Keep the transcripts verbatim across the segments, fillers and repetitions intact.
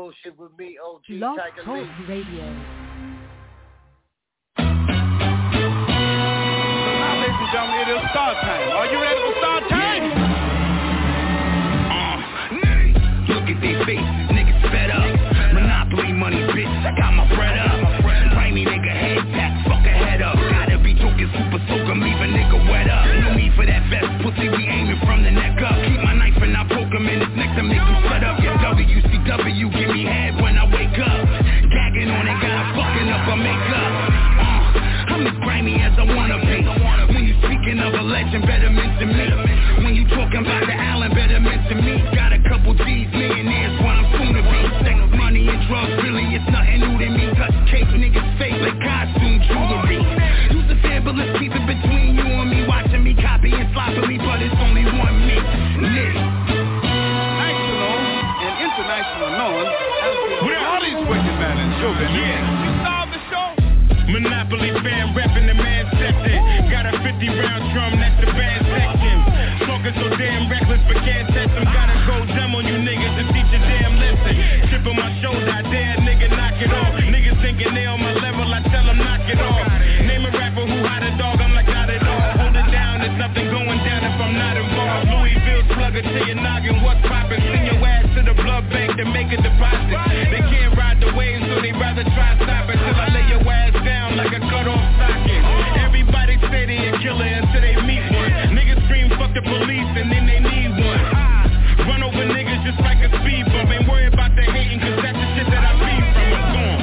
Bullshit with me, O G Blog Tiger Talk Lee. Radio. Ladies and gentlemen, it is start time. Are you ready for start time? Uh, look at these faces, niggas fed up. Monopoly money, bitch, I got my bread up. Grimy nigga head tap, fuck a head up. Gotta be talking super soaker, leave a nigga wet up. No need for that vest, pussy, we aiming from the neck up. Keep my knife and I poke him in his neck to make him shut up. Your W C W, give me head when I wake up. Gagging on it, got her fucking up her makeup. Uh, I'm as grimy as I wanna be. When you speaking of a legend, better mention me. When you talking about the Allen, better mention me. Got a couple G's, millionaires, what I'm soon to be. Sex, money, and drugs, really, it's nothing new to me. Touch cake, niggas fake like costume jewelry. Use the fabulous, keep it between you and me. Watching me copy and sloppily, but it's only one me. Nick. National and international known as with all these wicked men and show business. Yeah. You saw the show? Monopoly fan reppin' the man septic. Got a fifty round drum, that's the band section. Talking so damn reckless, but can't test them. Gotta go dumb on you niggas to teach a damn lesson. Chip on my shoulder, I dare a nigga knock it off. Niggas thinking they on my level, I tell them knock it off. Name a rapper who hot a dog, I'm like got it all. Hold it down, there's nothing going down if I'm not involved. Louisville slugger to your noggin, what's poppin'? Send your ass to the blood bank to make a deposit. They can't ride the wave, so they rather try stop it till I lay your ass down like a cut off socket. Everybody say they a killer until they meet one. Niggas scream fuck the police and then they need one. Run over niggas just like a speed bump. Ain't worry about the hating cause that's the shit that I feed from. I'm gone.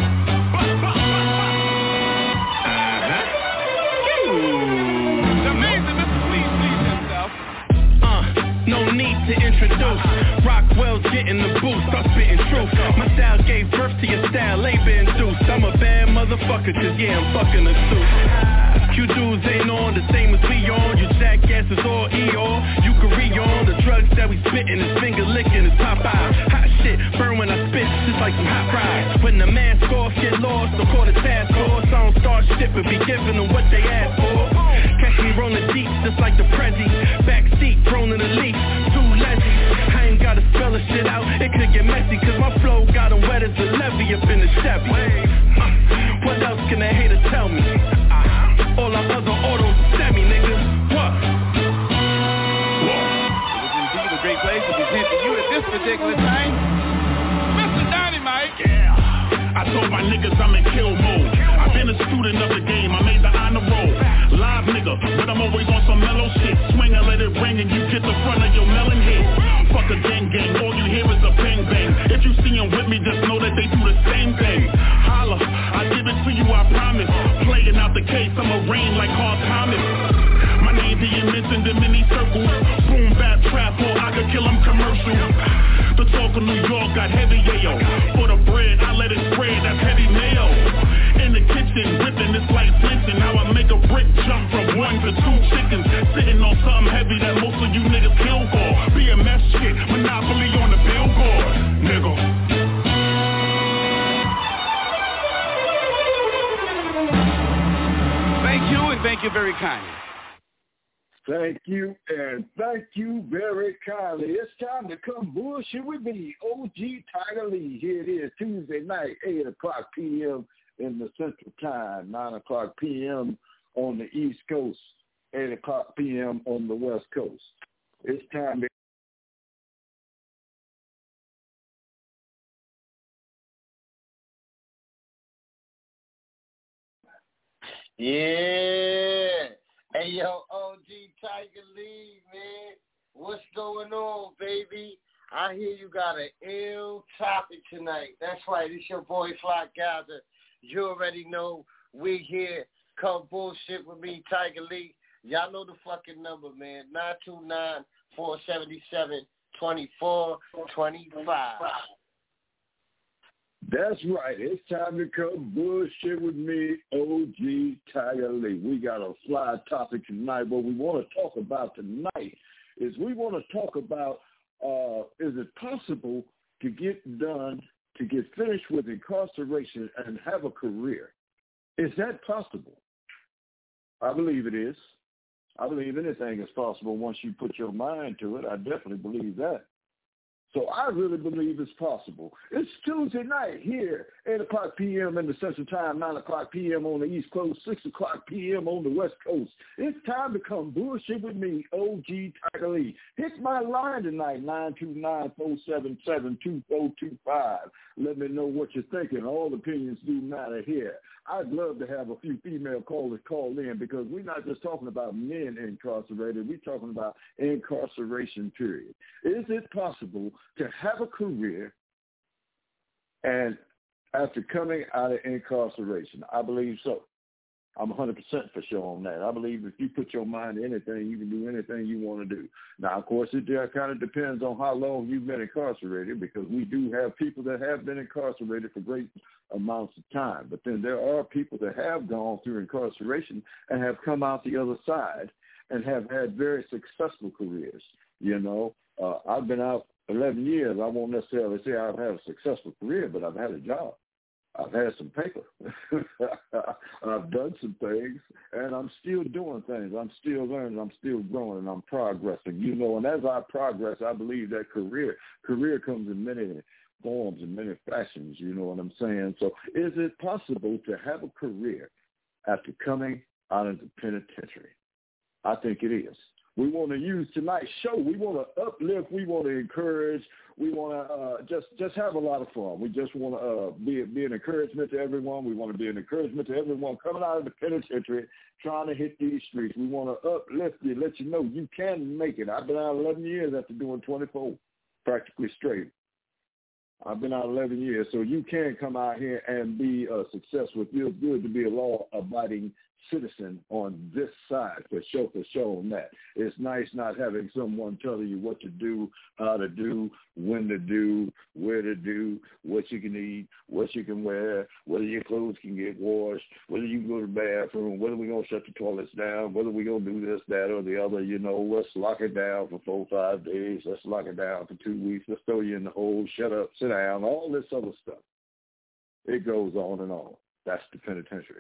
It's amazing, Mister Please Please himself. Uh, no need to introduce. Rockwell's getting the boost, I'm spitting truth. My style gave birth to your style, labor induced. I'm a bad motherfucker, cause yeah, I'm fucking a suit. You dudes ain't on the same as we on. You jackasses all E R. You can re-on the drugs that we spittin'. His finger licking, his Popeye. Hot shit, burn when I spit, just like some hot fries. When the mask off, get lost, or call the task force. I don't start shit, but be giving them what they ask for. Catch me rolling deep, just like the Prezi. Backseat, thrown in the leaf, too lazy. I ain't gotta spell the shit out, it could get messy. Cause my flow got them wet as a levee up in the Chevy. uh, What else can a hater tell me? All our other autos semi, nigga. What? It is indeed a great place to present to you at this particular time, Mister Dynamite. Yeah, I told my niggas I'm in kill mode. I've been a student of the game, I made the honor roll. Live nigga, but I'm always on some mellow shit. Swing and let it ring and you get the front of your melon head. Fuck a gang gang, all you hear is a bang bang. If you see them with me, just know that they do the same thing. Holla, I give it to you, I promise. Playing out the case, I'ma rain like Hard Thomas. My name being mentioned in many circles. Boom, bap, trap, or I could kill them commercial. The talk of New York got heavy, yayo. For the bread, I let it spread, that's heavy mayo. In the kitchen, whipping this like flinching. How I make a brick jump from one to two chickens. Sitting on something heavy that most of you niggas kill for. B M S shit, Monopoly on the billboard, nigga. Thank you and thank you very kindly. Thank you and thank you very kindly. It's time to come bullshit with me, O G Tiger Lee. Here it is, Tuesday night, eight o'clock p.m. in the Central Time, nine o'clock p.m. on the East Coast, eight o'clock p.m. on the West Coast. It's time to Yeah. Hey, yo, O G Tiger Lee, man. What's going on, baby? I hear you got an ill topic tonight. That's right. It's your boy, Fly Gaza. You already know we here. Come bullshit with me, Tiger Lee. Y'all know the fucking number, man. nine two nine, four seven seven, two four two five. That's right. It's time to come bullshit with me, O G Tiger Lee. We got a fly topic tonight. What we want to talk about tonight is we want to talk about, uh, is it possible to get done, to get finished with incarceration and have a career? Is that possible? I believe it is. I believe anything is possible once you put your mind to it. I definitely believe that. So I really believe it's possible. It's Tuesday night here, eight o'clock p.m. in the Central Time, nine o'clock p.m. on the East Coast, six o'clock p.m. on the West Coast. It's time to come bullshit with me, O G Tiger Lee. Hit my line tonight, nine two nine, four seven seven, two four two five. Let me know what you're thinking. All opinions do matter here. I'd love to have a few female callers call in because we're not just talking about men incarcerated. We're talking about incarceration, period. Is it possible to have a career and after coming out of incarceration? I believe so. I'm one hundred percent for sure on that. I believe if you put your mind to anything, you can do anything you want to do. Now, of course, it uh, kind of depends on how long you've been incarcerated because we do have people that have been incarcerated for great amounts of time. But then there are people that have gone through incarceration and have come out the other side and have had very successful careers. You know, uh, I've been out eleven years. I won't necessarily say I've had a successful career, but I've had a job. I've had some paper. I've done some things, and I'm still doing things. I'm still learning. I'm still growing, and I'm progressing. You know, and as I progress, I believe that career career comes in many forms and many fashions. You know what I'm saying? So is it possible to have a career after coming out of the penitentiary? I think it is. We want to use tonight's show. We want to uplift. We want to encourage. We want to uh, just just have a lot of fun. We just want to uh, be be an encouragement to everyone. We want to be an encouragement to everyone coming out of the penitentiary, trying to hit these streets. We want to uplift you, let you know you can make it. I've been out eleven years after doing twenty-four, practically straight. I've been out eleven years, so you can come out here and be uh, successful. It feels good to be a law-abiding citizen on this side, for sure, for sure on that. It's nice not having someone telling you what to do, how to do, when to do, where to do, what you can eat, what you can wear, whether your clothes can get washed, whether you can go to the bathroom, whether we're going to shut the toilets down, whether we're going to do this, that, or the other. You know, let's lock it down for four, five days. Let's lock it down for two weeks. Let's throw you in the hole, shut up, sit down, all this other stuff. It goes on and on. That's the penitentiary.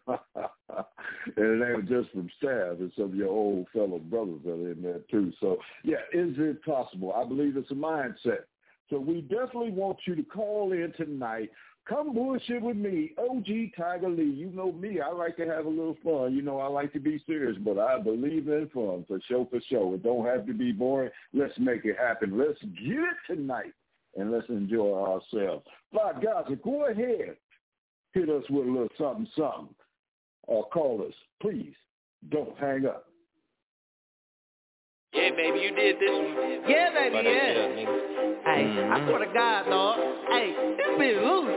And it ain't just from staff. It's of your old fellow brothers that are in there, too. So, yeah, is it possible? I believe it's a mindset. So we definitely want you to call in tonight. Come bullshit with me, O G Tiger Lee. You know me. I like to have a little fun. You know, I like to be serious, but I believe in fun, for sure, for sure. It don't have to be boring. Let's make it happen. Let's get it tonight, and let's enjoy ourselves. Fly Gaza, go ahead. Hit us with a little something, something, or call us. Please don't hang up. Yeah, baby, you did this one. Yeah, baby, But yeah. shit, nigga. Hey, Mm-hmm. I swear to God, dog. Hey, this bitch loose.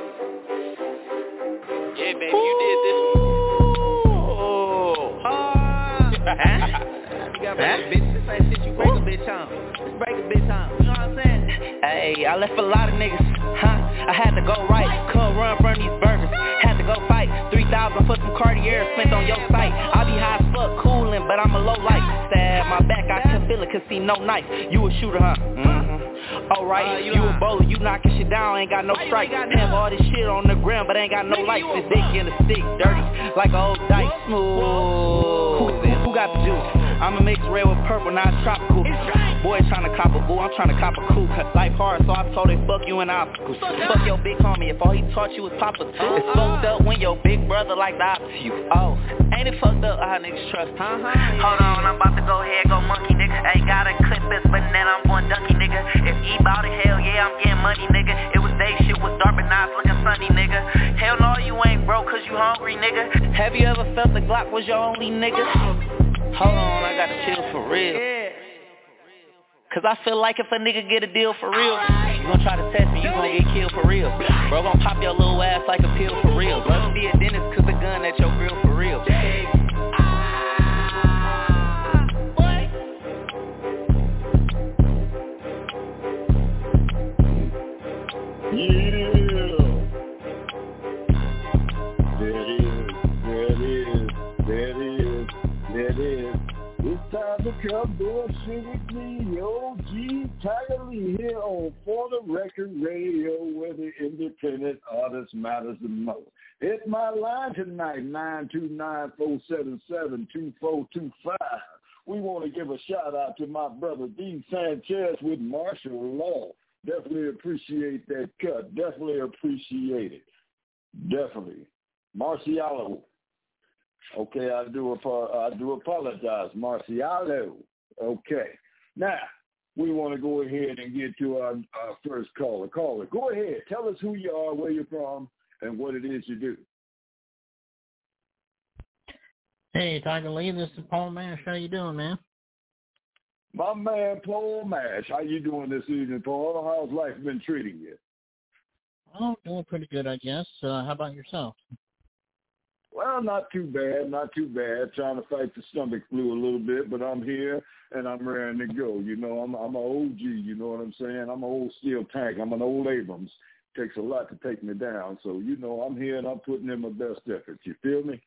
Yeah, baby, you did this one. Ooh. Uh, huh? You got break a bitch. This ain't shit you break a bitch on. This break a bitch on. You know what I'm saying? Hey, I left a lot of niggas, huh? I had to go right, couldn't run from these burgers. Had to go fight, three thousand for some Cartier spent on your site. I be high as fuck, coolin', but I'm a low light. Stab my back, I can feel it, could see no knife. You a shooter, huh? Mm-hmm. Alright, uh, you, you a bowler, you knocking shit down, ain't got no strikes. Damn, all this shit on the ground, but ain't got no lights. This dick in the stick, dirty, like a old dice. Smooth. Who, who got the juice? I'ma mix red with purple, now it's tropical. Boy tryna cop a boo, I'm tryna cop a coupe. Life hard, so I told him fuck you and obstacles. Fuck your big homie, if all he taught you was Papa too. It's fucked up when your big brother like the opposite you. Oh, ain't it fucked up how niggas trust? Huh? Hold on, I'm about to go ahead, go monkey nigga. Ain't gotta clip this, but then I'm going dunky nigga. If E bout it, hell yeah, I'm getting money nigga. It was day shit was dark, but now it's looking sunny nigga. Hell no, you ain't broke cause you hungry nigga. Have you ever felt the Glock was your only nigga? Hold on, I gotta chill for real. Yeah. Cause I feel like if a nigga get a deal for real, right. You gon' try to test me, you gon' get killed for real. Bro gon' pop your little ass like a pill for real. Let's be a dentist cause the gun at your grill for real. Yeah. There it is, there it is, there it is, there it is. It's time to come bullshit with me, O G Tiger Lee, here on For the Record Radio, where the independent artist matters the most. Hit my line tonight, nine two nine, four seven seven, two four two five. We want to give a shout out to my brother D. Sanchez with Martial Law. Definitely appreciate that cut. Definitely appreciate it. Definitely. Marcialo. Okay, I do I do apologize. Marcialo. Okay. Now, we want to go ahead and get to our, our first caller. Caller, go ahead. Tell us who you are, where you're from, and what it is you do. Hey, Tiger Lee, this is Paul Mash. How you doing, man? My man, Paul Mash. How you doing this evening, Paul? How's life been treating you? Oh, doing pretty good, I guess. Uh, how about yourself? Well, not too bad, not too bad. Trying to fight the stomach flu a little bit, but I'm here and I'm ready to go. You know, I'm I'm an O G. You know what I'm saying? I'm an old steel tank. I'm an old Abrams. Takes a lot to take me down. So, you know, I'm here and I'm putting in my best efforts. You feel me?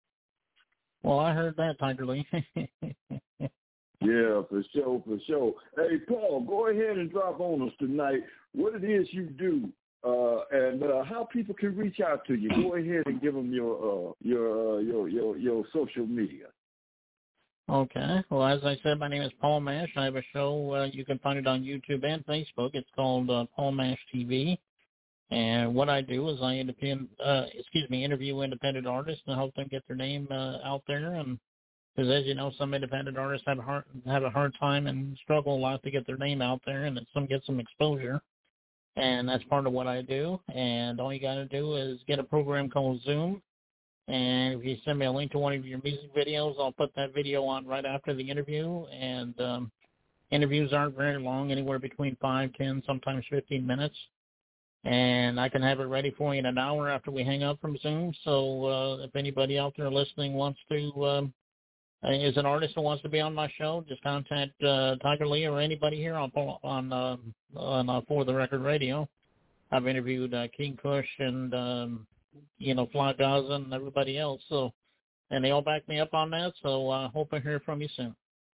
Well, I heard that, Tiger Lee. Yeah, for sure, for sure. Hey, Paul, go ahead and drop on us tonight what it is you do uh, and uh, how people can reach out to you. Go ahead and give them your uh, your, uh, your your your social media. Okay. Well, as I said, my name is Paul Mash. I have a show. Uh, you can find it on YouTube and Facebook. It's called uh, Paul Mash T V. And what I do is I independ, uh, excuse me, interview independent artists and help them get their name uh, out there. And because, as you know, some independent artists have a hard have a hard time and struggle a lot to get their name out there, and some get some exposure. And that's part of what I do. And all you got to do is get a program called Zoom. And if you send me a link to one of your music videos, I'll put that video on right after the interview. And um, interviews aren't very long, anywhere between five, ten, sometimes fifteen minutes. And I can have it ready for you in an hour after we hang up from Zoom. So uh, if anybody out there listening wants to, um, is an artist who wants to be on my show, just contact uh, Tiger Lee or anybody here on on uh, on uh, For the Record Radio. I've interviewed uh, King Kush and um, you know Fly Gaza and everybody else. So, and they all back me up on that. So I uh, hope I hear from you soon.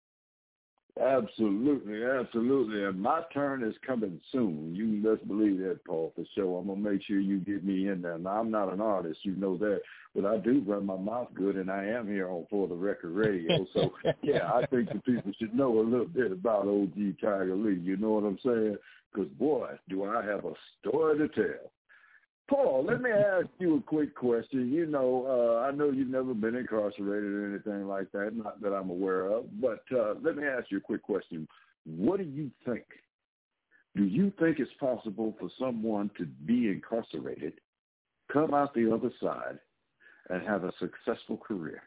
Absolutely, absolutely. And my turn is coming soon. You can best believe that, Paul, for sure. I'm going to make sure you get me in there. Now, I'm not an artist, you know that, but I do run my mouth good, and I am here on For the Record Radio. So, yeah, I think the people should know a little bit about O G Tiger Lee. You know what I'm saying? Because, boy, do I have a story to tell. Paul, let me ask you a quick question. You know, uh, I know you've never been incarcerated or anything like that, not that I'm aware of, but uh, let me ask you a quick question. What do you think? Do you think it's possible for someone to be incarcerated, come out the other side, and have a successful career?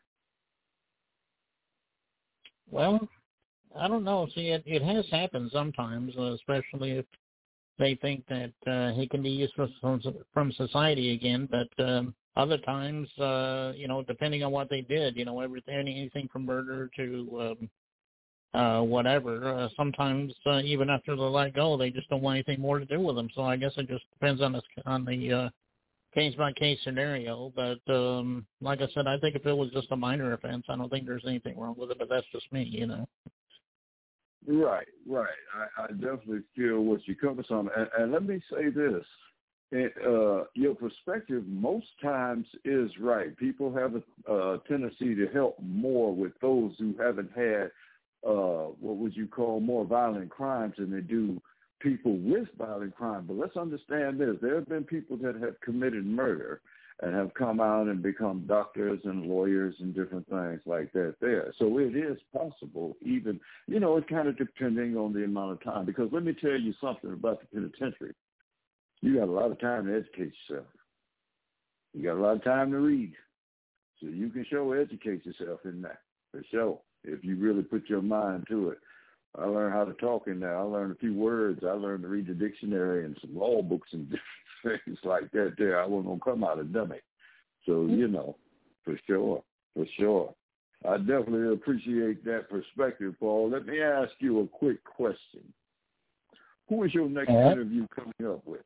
Well, I don't know. See, it, it has happened sometimes, uh, especially if they think that uh, he can be used from, from society again, but um, other times, uh, you know, depending on what they did, you know, everything, anything from murder to um, uh, whatever. Uh, sometimes, uh, even after they let go, they just don't want anything more to do with them. So I guess it just depends on the on the uh, case by case scenario. But um, like I said, I think if it was just a minor offense, I don't think there's anything wrong with it. But that's just me, you know. Right, right. I, I definitely feel what you're coming from. And, and let me say this. It, uh, your perspective most times is right. People have a uh, tendency to help more with those who haven't had uh, what would you call more violent crimes than they do people with violent crime. But let's understand this. There have been people that have committed murder and have come out and become doctors and lawyers and different things like that there. So it is possible even, you know, it's kind of depending on the amount of time. Because let me tell you something about the penitentiary. You got a lot of time to educate yourself. You got a lot of time to read. So you can sure educate yourself in that, for sure, if you really put your mind to it. I learned how to talk in there. I learned a few words. I learned to read the dictionary and some law books and different things like that there. I wasn't going to come out a dummy. So, you know, for sure, for sure. I definitely appreciate that perspective, Paul. Let me ask you a quick question. Who is your next uh-huh. interview coming up with?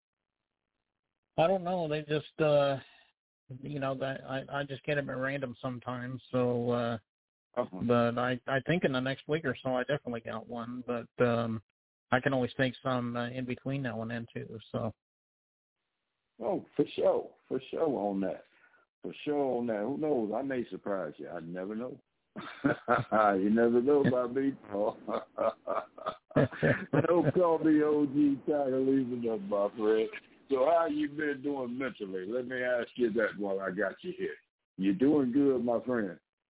I don't know. They just, uh, you know, that I, I just get them at random sometimes. So, uh, uh-huh. but I, I think in the next week or so, I definitely got one. But um, I can always take some uh, in between now and then too. So. Oh, for sure, for sure on that, for sure on that. Who knows? I may surprise you. I never know. You never know about me, Paul. Don't call me O G Tiger leaving up, my friend. So how you been doing mentally? Let me ask you that while I got you here. You doing good, my friend?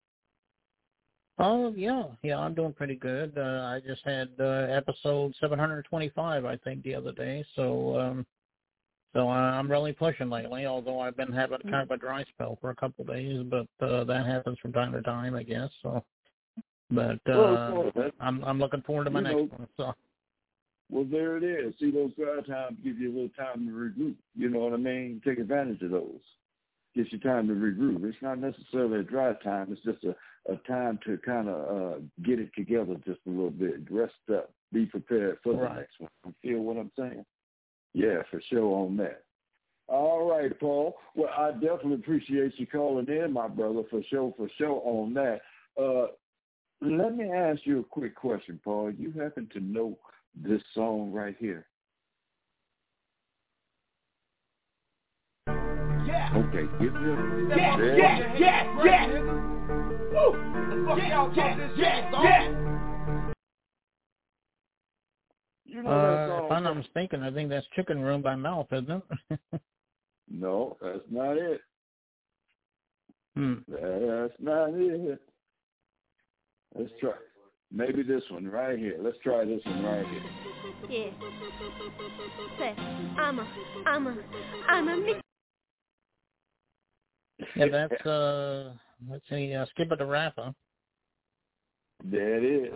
Oh, yeah. Yeah, I'm doing pretty good. Uh, I just had uh, episode seven hundred twenty-five, I think, the other day. So um, so I'm really pushing lately, although I've been having kind of a dry spell for a couple of days. But uh, that happens from time to time, I guess. So, But uh, well, I'm I'm looking forward to my next know, one. So. Well, there it is. See, those dry times give you a little time to regroup. You know what I mean? Take advantage of those. Gives you time to regroup. It's not necessarily a dry time. It's just a, a time to kind of uh, get it together just a little bit. Rest up. Be prepared for the right. next one. You feel what I'm saying? Yeah, for sure on that. All right, Paul. Well, I definitely appreciate you calling in, my brother, for sure, for sure on that. Uh, let me ask you a quick question, Paul. You happen to know this song right here? Yeah. Okay, give me a Yeah, yeah, yeah, yeah, yeah. Woo. Yeah, yeah, yeah, yeah. You know uh, that song, if I'm not mistaken, I think that's Chicken Room by Mouth, isn't it? No, that's not it. Hmm. That's not it. Let's try. Maybe this one right here. Let's try this one right here. Yeah. Say, I'm a, I'm a, I'm a Mickey. Yeah, that's, uh, let's see, uh, Skip It the Rapper. There it is.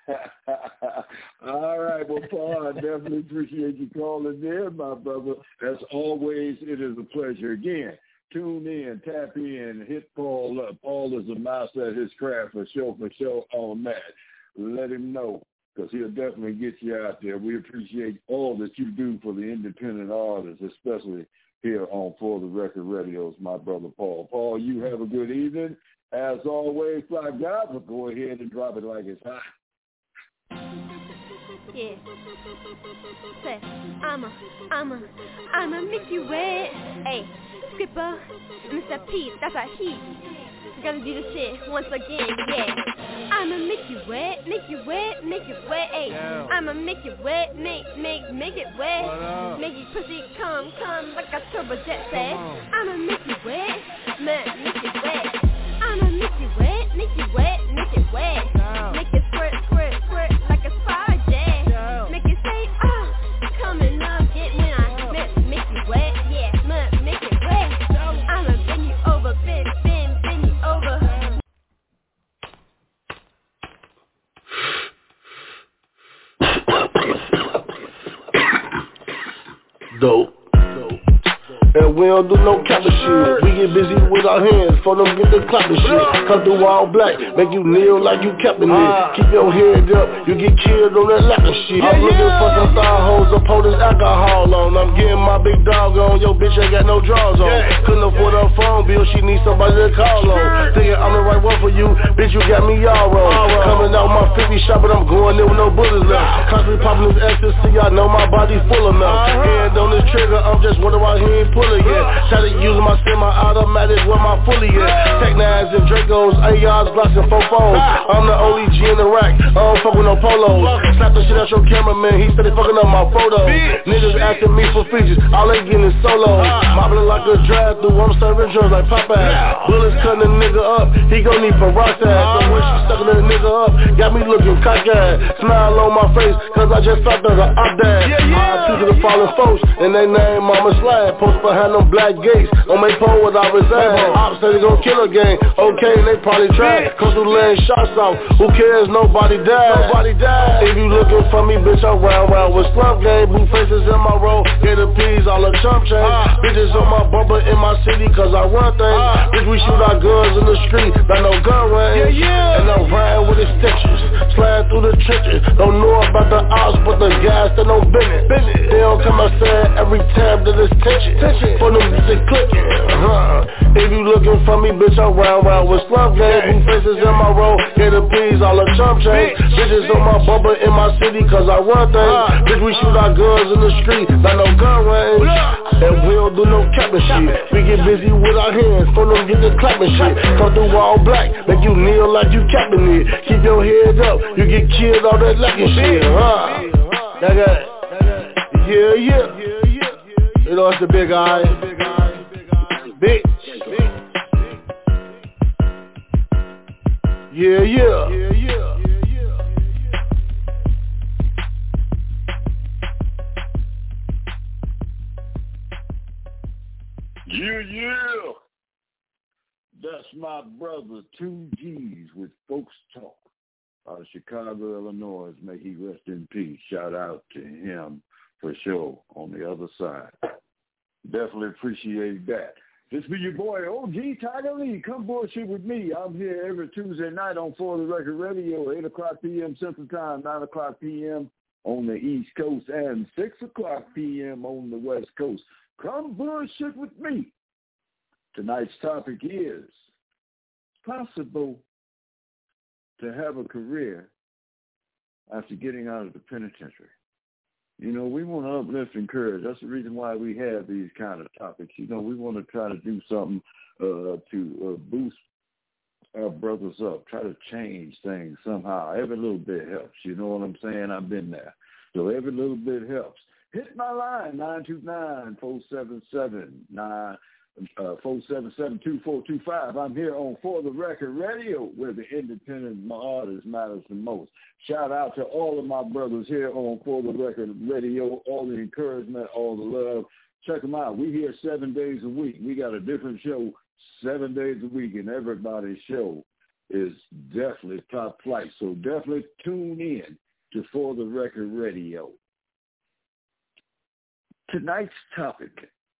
All right, well, Paul, I definitely appreciate you calling in, my brother. As always, it is a pleasure. Again, tune in, tap in, hit Paul up. Paul is a master at his craft for sure, for sure on that. Let him know, because he'll definitely get you out there. We appreciate all that you do for the independent artists, especially here on For the Record Radios, my brother Paul. Paul, you have a good evening. As always, Fly God, but go ahead and drop it like it's hot. Yeah. Say, I'm a, I'm a, I'm a Mickey Wet. Hey, Skipper, Mister Pete, that's a he. Gonna do the shit once again, yeah. I'm a make you wet, make you wet, make it wet, ayy. Yeah. I'm a make it wet, make, make, make it wet. Make your pussy come, come like a turbo jet say. I'm a make you wet, man, make it wet. I'm a make you wet, make you wet, make it wet. Yeah. Make it squirt, squirt, squirt like a spider jet. Yeah. Make it say, ah, coming up, get when I make, make you wet, yeah, man, make it wet. I'ma bend you over, bend, bend, bend you over. Dope. And we don't do no capping shit. We get busy with our hands, for them get the clapping shit. Come through all black, make you kneel like you capping it. Keep your head up, you get killed on that lapping shit. I'm looking for some thigh hoes to pour this alcohol on. I'm getting my big dog on, yo bitch ain't got no drawers on. Couldn't afford her phone bill, she needs somebody to call on. Thinking I'm the right one for you, bitch you got me all wrong. Coming out my fifty shot, but I'm going there with no bullets left. Constantly popping this ecstasy, I know my body full enough. Hand on this trigger, I'm just wondering why he ain't pulling yet. Try to use my semi-automatic where my fully at. Tech nines and Dracos, A Rs, Glocks and Fofos. I'm the only G in the rack, I don't fuck with no polos. Slap the shit out your cameraman, he steady fucking up my photos. Niggas asking me for features, all they getting is solos. Mobbling like a drive-through, I'm serving drugs like Popeye. Bullets cutting a nigga up, he gon' need peroxide. So when she sucking a nigga up, got me looking cockeyed. Smile on my face, cause I just thought that the op died. I to the fallen folks, and they name Mama Slab. Post behind them black gates, on my pole what I resign. Ops say they gon' kill a gang, okay, they probably try. Come through laying shots off, who cares, nobody died. Nobody died. If you looking for me, bitch, I'm round round with slump game. Blue faces in my roll, get the peas, all the chump chains. Uh, Bitches on my bumper in my city, cause I run things. Uh, bitch, we shoot our guns in the street, not no gun range. Yeah, yeah. And I'm riding with extensions, sliding through the trenches. Don't know about the ops, but the guys that don't bend it. They don't come outside every time that it's tension. tension. For them music clicking, uh-huh. If you looking for me, bitch, I'm round round with slump gang. Blue faces in my roll, get the peas, all the chump chains. Bitches on my bumper in my city, cause I run things. uh, Bitch, we shoot our guns in the street, not no gun range. And we don't do no capping shit. We get busy with our hands, for them get the clapping shit. Come through all black, make you kneel like you capping it. Keep your head up, you get killed all that lucky shit, huh? That guy, yeah, yeah. You know it's the big eye, bitch. Yeah, yeah. Yeah, yeah. Yeah, yeah. That's my brother, two G's with Folks Talk out of Chicago, Illinois. May he rest in peace. Shout out to him for sure on the other side. Definitely appreciate that. This be your boy, O G Tiger Lee. Come bullshit with me. I'm here every Tuesday night on For the Record Radio, eight o'clock p.m. Central Time, nine o'clock p.m. on the East Coast, and six o'clock p.m. on the West Coast. Come bullshit with me. Tonight's topic is possible to have a career after getting out of the penitentiary. You know, we want to uplift and encourage. That's the reason why we have these kind of topics. You know, we want to try to do something uh, to uh, boost our brothers up, try to change things somehow. Every little bit helps. You know what I'm saying? I've been there. So every little bit helps. Hit my line, nine two nine, four seven seven, nine Uh, four seven seven, two four two five. I'm here on For the Record Radio, where the independent artist matters the most. Shout out to all of my brothers here on For the Record Radio, all the encouragement, all the love. Check them out. We here seven days a week. We got a different show seven days a week, and everybody's show is definitely top flight. So definitely tune in to For the Record Radio. Tonight's topic,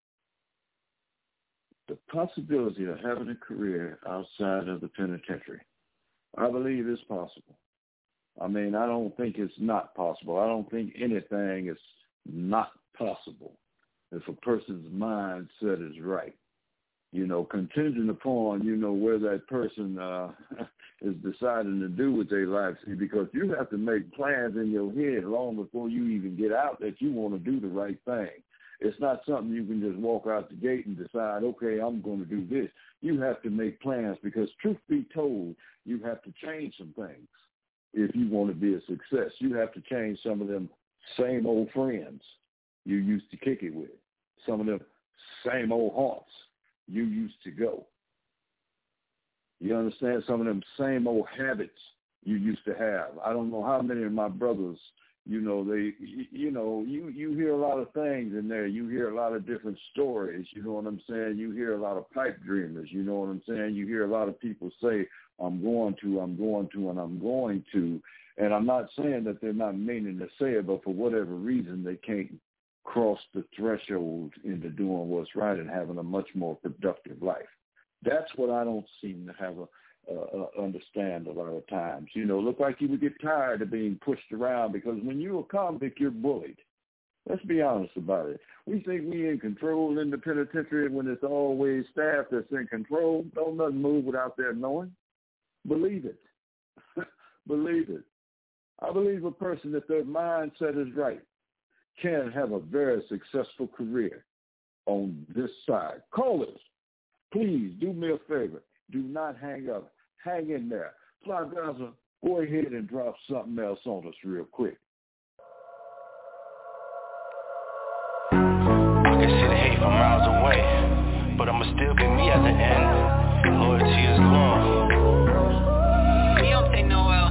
the possibility of having a career outside of the penitentiary. I believe it's possible. I mean, I don't think it's not possible. I don't think anything is not possible if a person's mindset is right. You know, contingent upon, you know, where that person uh, is deciding to do with their life. See, because you have to make plans in your head long before you even get out that you want to do the right thing. It's not something you can just walk out the gate and decide, okay, I'm going to do this. You have to make plans because, truth be told, you have to change some things if you want to be a success. You have to change some of them same old friends you used to kick it with, some of them same old haunts you used to go. You understand? Some of them same old habits you used to have. I don't know how many of my brothers, you know, they, you know, you, you hear a lot of things in there. You hear a lot of different stories. You know what I'm saying? You hear a lot of pipe dreamers. You know what I'm saying? You hear a lot of people say, I'm going to, I'm going to, and I'm going to. And I'm not saying that they're not meaning to say it, but for whatever reason, they can't cross the threshold into doing what's right and having a much more productive life. That's what I don't seem to have a Uh, uh, understand a lot of times. You know, look like you would get tired of being pushed around because when you're a convict, you're bullied. Let's be honest about it. We think we in control in the penitentiary when it's always staff that's in control. Don't nothing move without their knowing. Believe it. Believe it. I believe a person, if their mindset is right, can have a very successful career on this side. Callers, please do me a favor. Do not hang up. Hang in there. Fly Gaza, go ahead and drop something else on us real quick. I can see the hate from miles away, but I'ma still be me at the end. Loyalty is law. We don't say no well.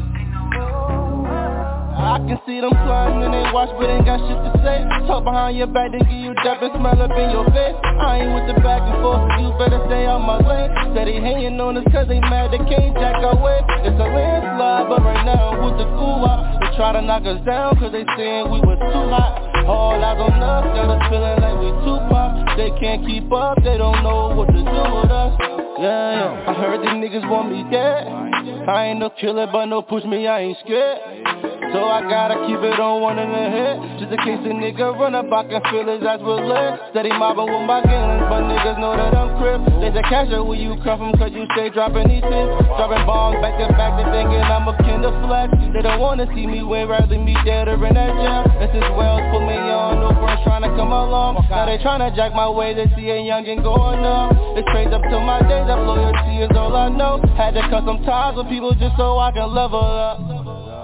I can see them plotting and they watch but ain't got shit to say. Talk behind your back, then give you dap and smell up in your face. I ain't with the back and forth, you better stay out my lane. Said they hating on us cause they mad they can't jack our way. It's a landslide, but right now with the gulag, they try to knock us down cause they saying we was too hot. All eyes on us, got us feeling like we too pop. They can't keep up, they don't know what to do with us. Yeah, yeah, I heard these niggas want me dead. I ain't no killer, but no push me, I ain't scared. So I gotta keep it on one in the head, just in case a nigga run up, I can feel his ass with lead. Steady mobbing with my gangs, but niggas know that I'm crip. They say cash out where you come from, cause you stay dropping these hits. Dropping bombs back to back, they thinking I'm a kin of flex. They don't wanna see me win, rather me dead or in that jail. This is Wells, put me on, no friends trying to come along. Now they trying to jack my way, they see a youngin' going up. It's straight up to my days, that loyalty is all I know. Had to cut some ties with people just so I can level up.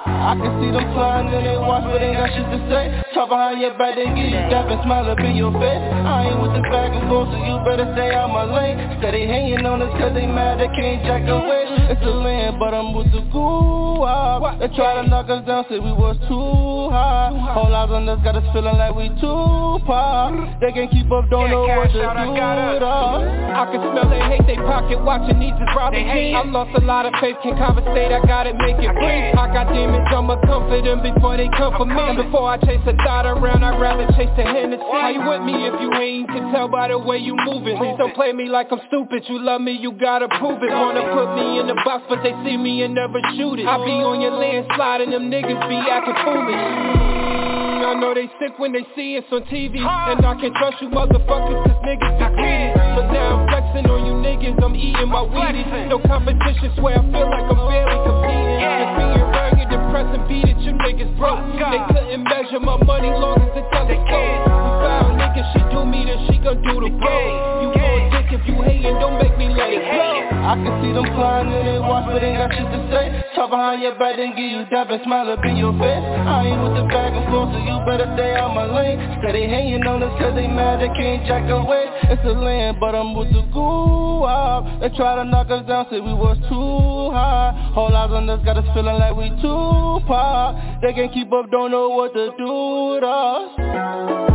I can see them flying and they watch but ain't got shit to say. Talk behind your back, they give you death and smile up in your face. I ain't with the back and forth, so you better stay out my lane. Steady hanging on us cause they mad, they can't jack away. It's the land, but I'm with the goo. They try to knock us down, say we was too high. Whole lives on us got us feeling like we too pop. They can't keep up, don't know what to do. I can smell they hate they pocket, watching these is robbing jeans. I lost a lot of faith, can't conversate, I gotta make it breathe. I got demons, I'ma comfort them before they come for me. And before I chase a thought around, I'd rather chase the Hennessy. How you with me if you ain't, can tell by the way you moving. Please don't play me like I'm stupid, you love me, you gotta prove it. Wanna put me in the box, but they see me and never shoot it. I be on your land sliding, them niggas be acting foolish. I know they sick when they see us on T V. And I can't trust you motherfuckers cause niggas be greedy. So now I'm flexing on you niggas, I'm eating my Wheaties. No competition, swear I feel like I'm barely competing. Just being rugged, depressing, beat it, you niggas broke. They couldn't measure my money long as the telescope. We foul niggas, she do me then she gon' do the road. You on dick if you hating, don't make me let it go. I can see them flying and they watch but ain't got shit to say. Talk behind your back and give you death and smile up in your face. I ain't with the back and forth, so you better stay out my lane. Steady hanging on us cause they mad, they can't jack away. It's the land, but I'm with the goo. They try to knock us down, say we was too high. Whole lives on us got us feeling like we too pop. They can't keep up, don't know what to do with us.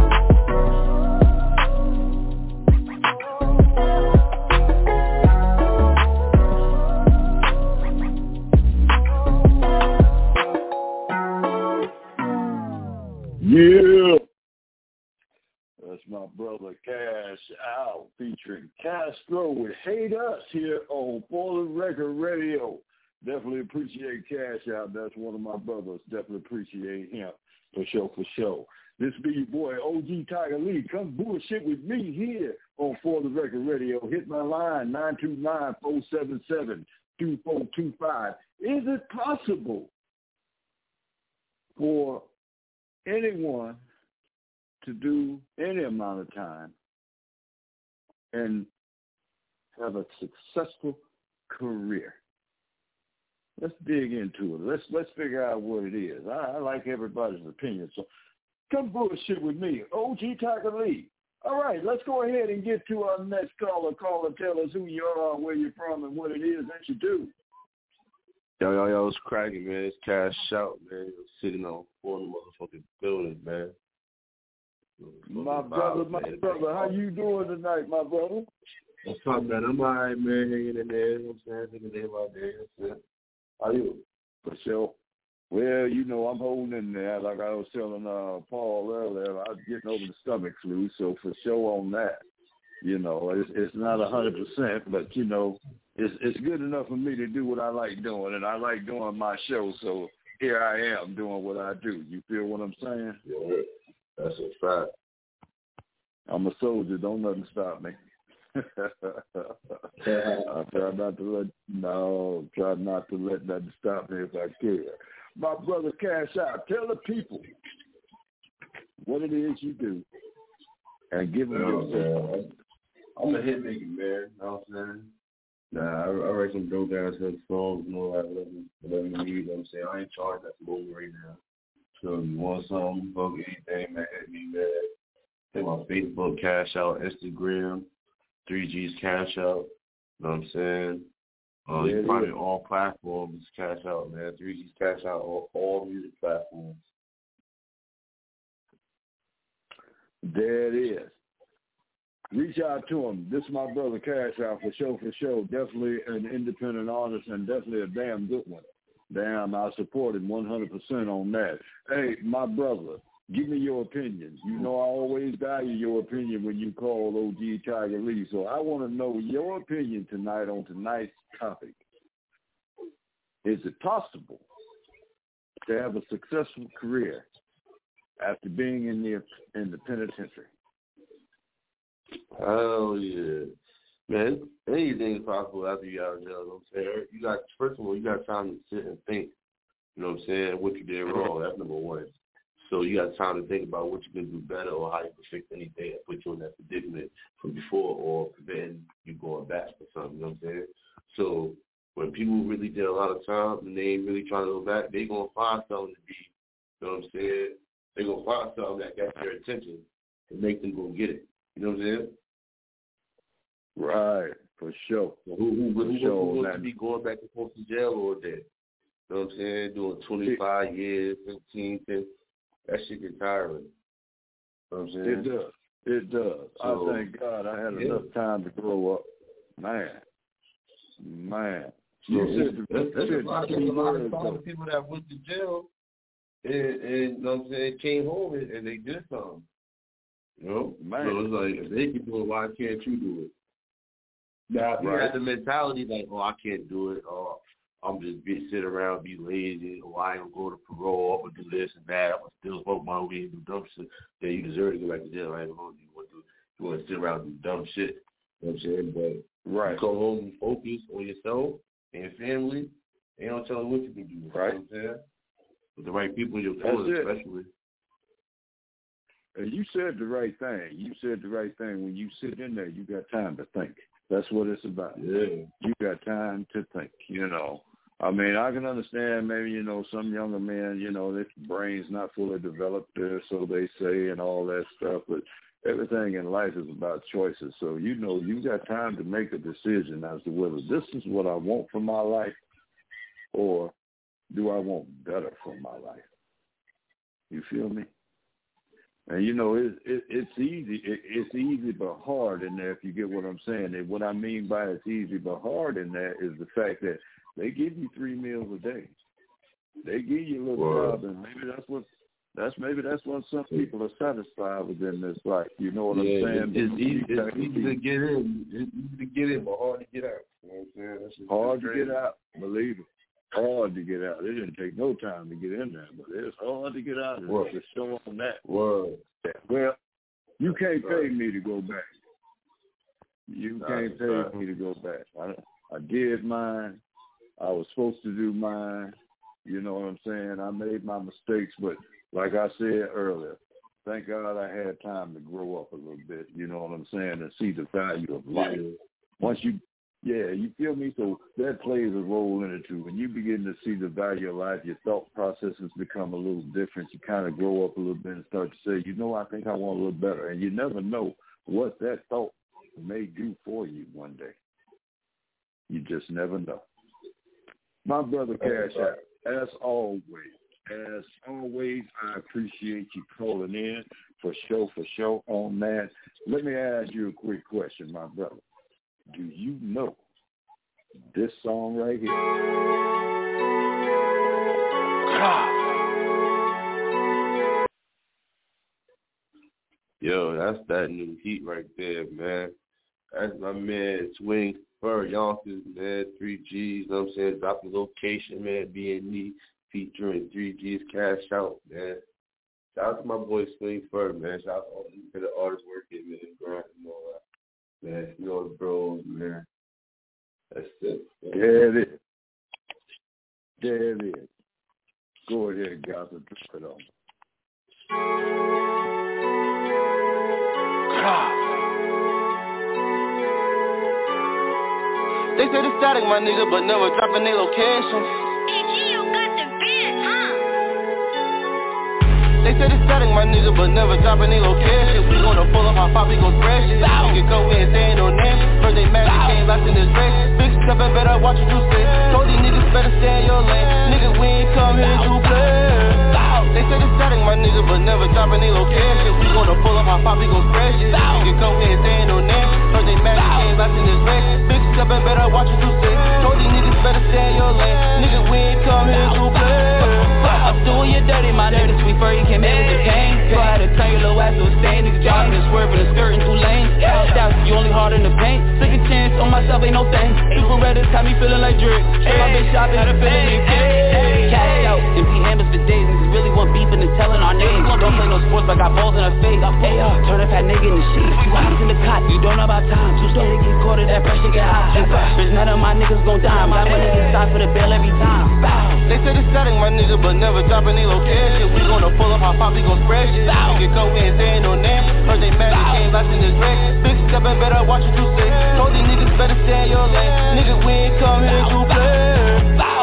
Yeah. That's my brother Cash Out featuring Castro with Hate Us here on For the Record Radio. Definitely appreciate Cash Out. That's one of my brothers. Definitely appreciate him for sure, for sure. This be your boy O G Tiger Lee. Come bullshit with me here on For the Record Radio. Hit my line nine two nine, four seven seven, two four two five. Is it possible for anyone to do any amount of time and have a successful career? Let's dig into it. Let's let's figure out what it is. I, I like everybody's opinion, so come bullshit with me, O G Tiger Lee. All right, let's go ahead and get to our next caller. Call and tell us who you are, where you're from, and what it is that you do. Yo, yo, yo, it's cracking, man. It's Cash Out, man. I'm sitting on four motherfucking buildings, man. My brother, my man. brother, how you doing tonight, my brother? What's up, man? I'm all right, man. Hanging in there. You know what I'm saying? Taking day by day. That's it. How you? For sure. Well, you know, I'm holding in there. Like I was telling uh, Paul earlier, I was getting over the stomach flu, so for sure on that. You know, it's, it's not one hundred percent, but, you know, it's it's good enough for me to do what I like doing, and I like doing my show, so here I am doing what I do. You feel what I'm saying? Yeah, that's a fact. I'm a soldier. Don't let them stop me. I try not to let, no, try not to let nothing stop me if I can. My brother Cash Out, tell the people what it is you do and give them oh, your man. I'm a hit nigga, man. You know what I'm saying? Nah, I, I write some dope down to the songs, you know, like whatever, whatever you need, you know what I'm saying? I ain't charged at the moment right now. So if you want something, fuck anything, man, hit me, man. Hit my Facebook, Cash Out, Instagram, three G's Cash Out, you know what I'm saying? Uh, yeah, you can find it on all platforms, Cash Out, man. three G's Cash Out on all music platforms. There it is. Reach out to him. This is my brother Cash Out for sure, for sure. Definitely an independent artist and definitely a damn good one. Damn, I support him one hundred percent on that. Hey, my brother, give me your opinion. You know I always value your opinion when you call O G Tiger Lee. So I want to know your opinion tonight on tonight's topic. Is it possible to have a successful career after being in the in the penitentiary? Hell yeah. Man, anything is possible after you out of jail, you know what I'm saying? You got, first of all, you got time to sit and think, you know what I'm saying, what you did wrong. That's number one. So you got time to think about what you can do better or how you can fix anything that put you in that predicament from before or prevent you going back or something, you know what I'm saying? So when people really did a lot of time and they ain't really trying to go back, they gonna find something to be, you know what I'm saying? They gonna find something that got their attention and make them go get it. You know what I'm saying? Right, for sure. So who who, for who, sure, who wants to be going back and forth to jail all day? You know what I'm saying? Doing twenty-five years, fifteen, ten. That shit get tiring. You know what I'm saying? It does. It does. So, I thank God I had yeah. enough time to grow up. Man. Man. So you said, that's, that's a lot, there's a lot of of people that went to jail and, and you know what I'm saying, came home and, and they did something. You know? Man. So it's like, if they can do it, why can't you do it? Now, if you right. have the mentality like, oh, I can't do it, or I'm just be sit around, be lazy, or I ain't gonna go to parole, I'm gonna do this and that, I'm gonna still smoke my weed and do dumb shit, then you deserve to go back to jail. I ain't gonna you want to do, you want to sit around and do dumb shit. You know what I'm saying? But right. you go home and focus on yourself and your family, they don't tell them what you can do. Right. You know what I'm saying? With the right people in your corner, especially. And you said the right thing. You said the right thing. When you sit in there, you got time to think. That's what it's about. Yeah. You got time to think, you know. I mean, I can understand maybe, you know, some younger men, you know, their brain's not fully developed there, so they say, and all that stuff. But everything in life is about choices. So, you know, you got time to make a decision as to whether this is what I want for my life or do I want better for my life. You feel me? And, you know, it, it, it's easy. It, it's easy but hard in there, if you get what I'm saying. And what I mean by it's easy but hard in there is the fact that they give you three meals a day. They give you a little wow. job, and maybe that's what that's maybe that's what some people are satisfied with in this life. You know what yeah, I'm saying? It's, it's, easy, it's easy to get in. It's easy to get in, but hard to get out. You know what I'm saying? That's just hard to get out. Believe it. Hard to get out. It didn't take no time to get in there, but it's hard to get out. It's to show on that. Word. Well, you can't pay me to go back. You no, can't pay right. me to go back. I, I did mine. I was supposed to do mine. You know what I'm saying? I made my mistakes, but like I said earlier, thank God I had time to grow up a little bit. You know what I'm saying? And see the value of life. Yeah. Once you Yeah, you feel me? So that plays a role in it too. When you begin to see the value of life, your thought processes become a little different. You kind of grow up a little bit and start to say, you know, I think I want a little better. And you never know what that thought may do for you one day. You just never know. My brother Cash Out, as always, as always, I appreciate you calling in for show for show on that. Let me ask you a quick question, my brother. Do you know this song right here? Yo, that's that new heat right there, man. That's my man Swing Fur Yonkers, man. three G's, you know what I'm saying? Drop the location, man. B and E featuring three G's Cash Out, man. Shout out to my boy Swing Fur, man. Shout out to all the, to the artists working, man. Grant and all that. Man, you know the bros, man. That's it. Man. There it is. There it is. Go ahead, guys, and drop it on. They say the static, my nigga, but never dropping their location. They say the static, my nigga, but never dropping their location. We gonna pull up our pop, we gon' spread shit. We can go in and say no name. First they mad, they came last in this race. Big step, I better watch what you say. Told these niggas better stay in your lane. Nigga, we ain't come here to play. They say the static, my nigga, but never dropping their location. We gonna pull up our pop, we gon' spread shit. We can go in and say no name. First they mad, they came last in this race. Big step, I better watch what you say. Told these niggas better stay in your lane. Nigga, we ain't come here to play. I'm doing you dirty, my nigga. Sweet fur, you came in with the pain. So I had to turn your little ass to a stain. Niggas jogging and swerving and skirting through lanes. Shouts, you only hard in the paint. Second chance on myself, ain't no thing. Super red, got me feeling like Drake. Straight my bitch shopping, had a feeling you can't. Cash out, empty hammers for days. Niggas really want beef and telling our names. Don't play no sports, but got balls in her face. Hey, uh, turn a fat nigga in the sheets. You out in the cot, you don't know about time. Too slow to get caught at that pressure, get high. There's none of my niggas gon' die. My niggas die for the bail every time. They say the static, my nigga, but never dropping their location. We gonna pull up our pop, we gon' spread shit. We can go in and say no name. Heard they mad, they came last in this race. Big step, I better watch what you say. Told these niggas better stay in your lane. Nigga, we ain't come here to play.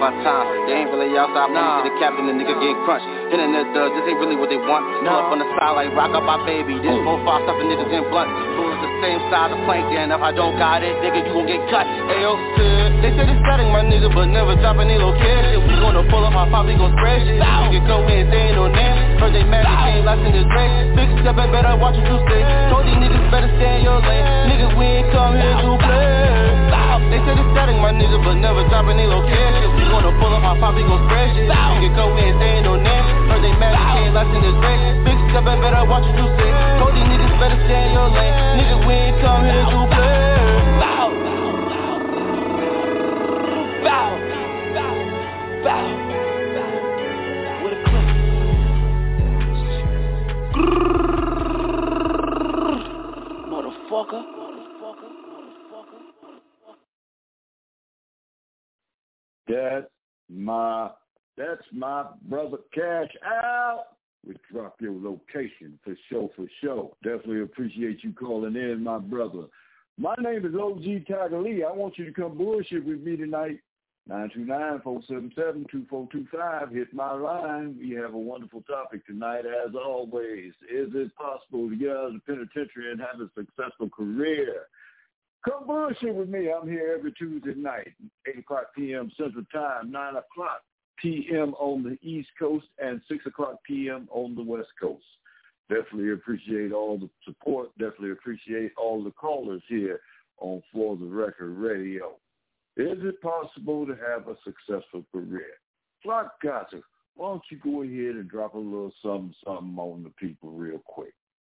my time. They ain't really outside, nah. See the captain, the nigga getting crunched. Internet thugs, this ain't really what they want. Pull up on the side like rock up my baby. This four five stuff the niggas in blunt. Pull the same side of plank, and if I don't got it, nigga, you gon' get cut. Ayo, shit. They said it's static, my nigga, but never dropping any location. We gonna pull up, I probably gon' spread shit. Nigga go in, they ain't no name. Heard they mad, they came last in the grave. Big step, I better watch what you say. Told these niggas better stay in your lane. Niggas, we ain't come here to play. They said it's static, my nigga, but never dropping any location. We gonna pull up, I probably gon' spread shit. Nigga go in, they ain't no name. Heard they mad, they came last in the grave. Big step, I better watch what you say. Told these niggas better stay in your lane. Niggas, we ain't come here to play. Bow, bow, bow. With a clip. Motherfucker. That's my, that's my brother Cash Out. We drop your location for show for show. Definitely appreciate you calling in, my brother. My name is O G Tiger Lee. I want you to come bullshit with me tonight. nine two nine, four seven seven, two four two five. Hit my line. We have a wonderful topic tonight, as always. Is it possible to get out of the penitentiary and have a successful career? Come bullshit with me. I'm here every Tuesday night, eight o'clock p.m. Central Time, nine o'clock p.m. on the East Coast, and six o'clock p.m. on the West Coast. Definitely appreciate all the support. Definitely appreciate all the callers here on For the Record Radio. Is it possible to have a successful career? Flock Gossip, why don't you go ahead and drop a little something, something on the people real quick?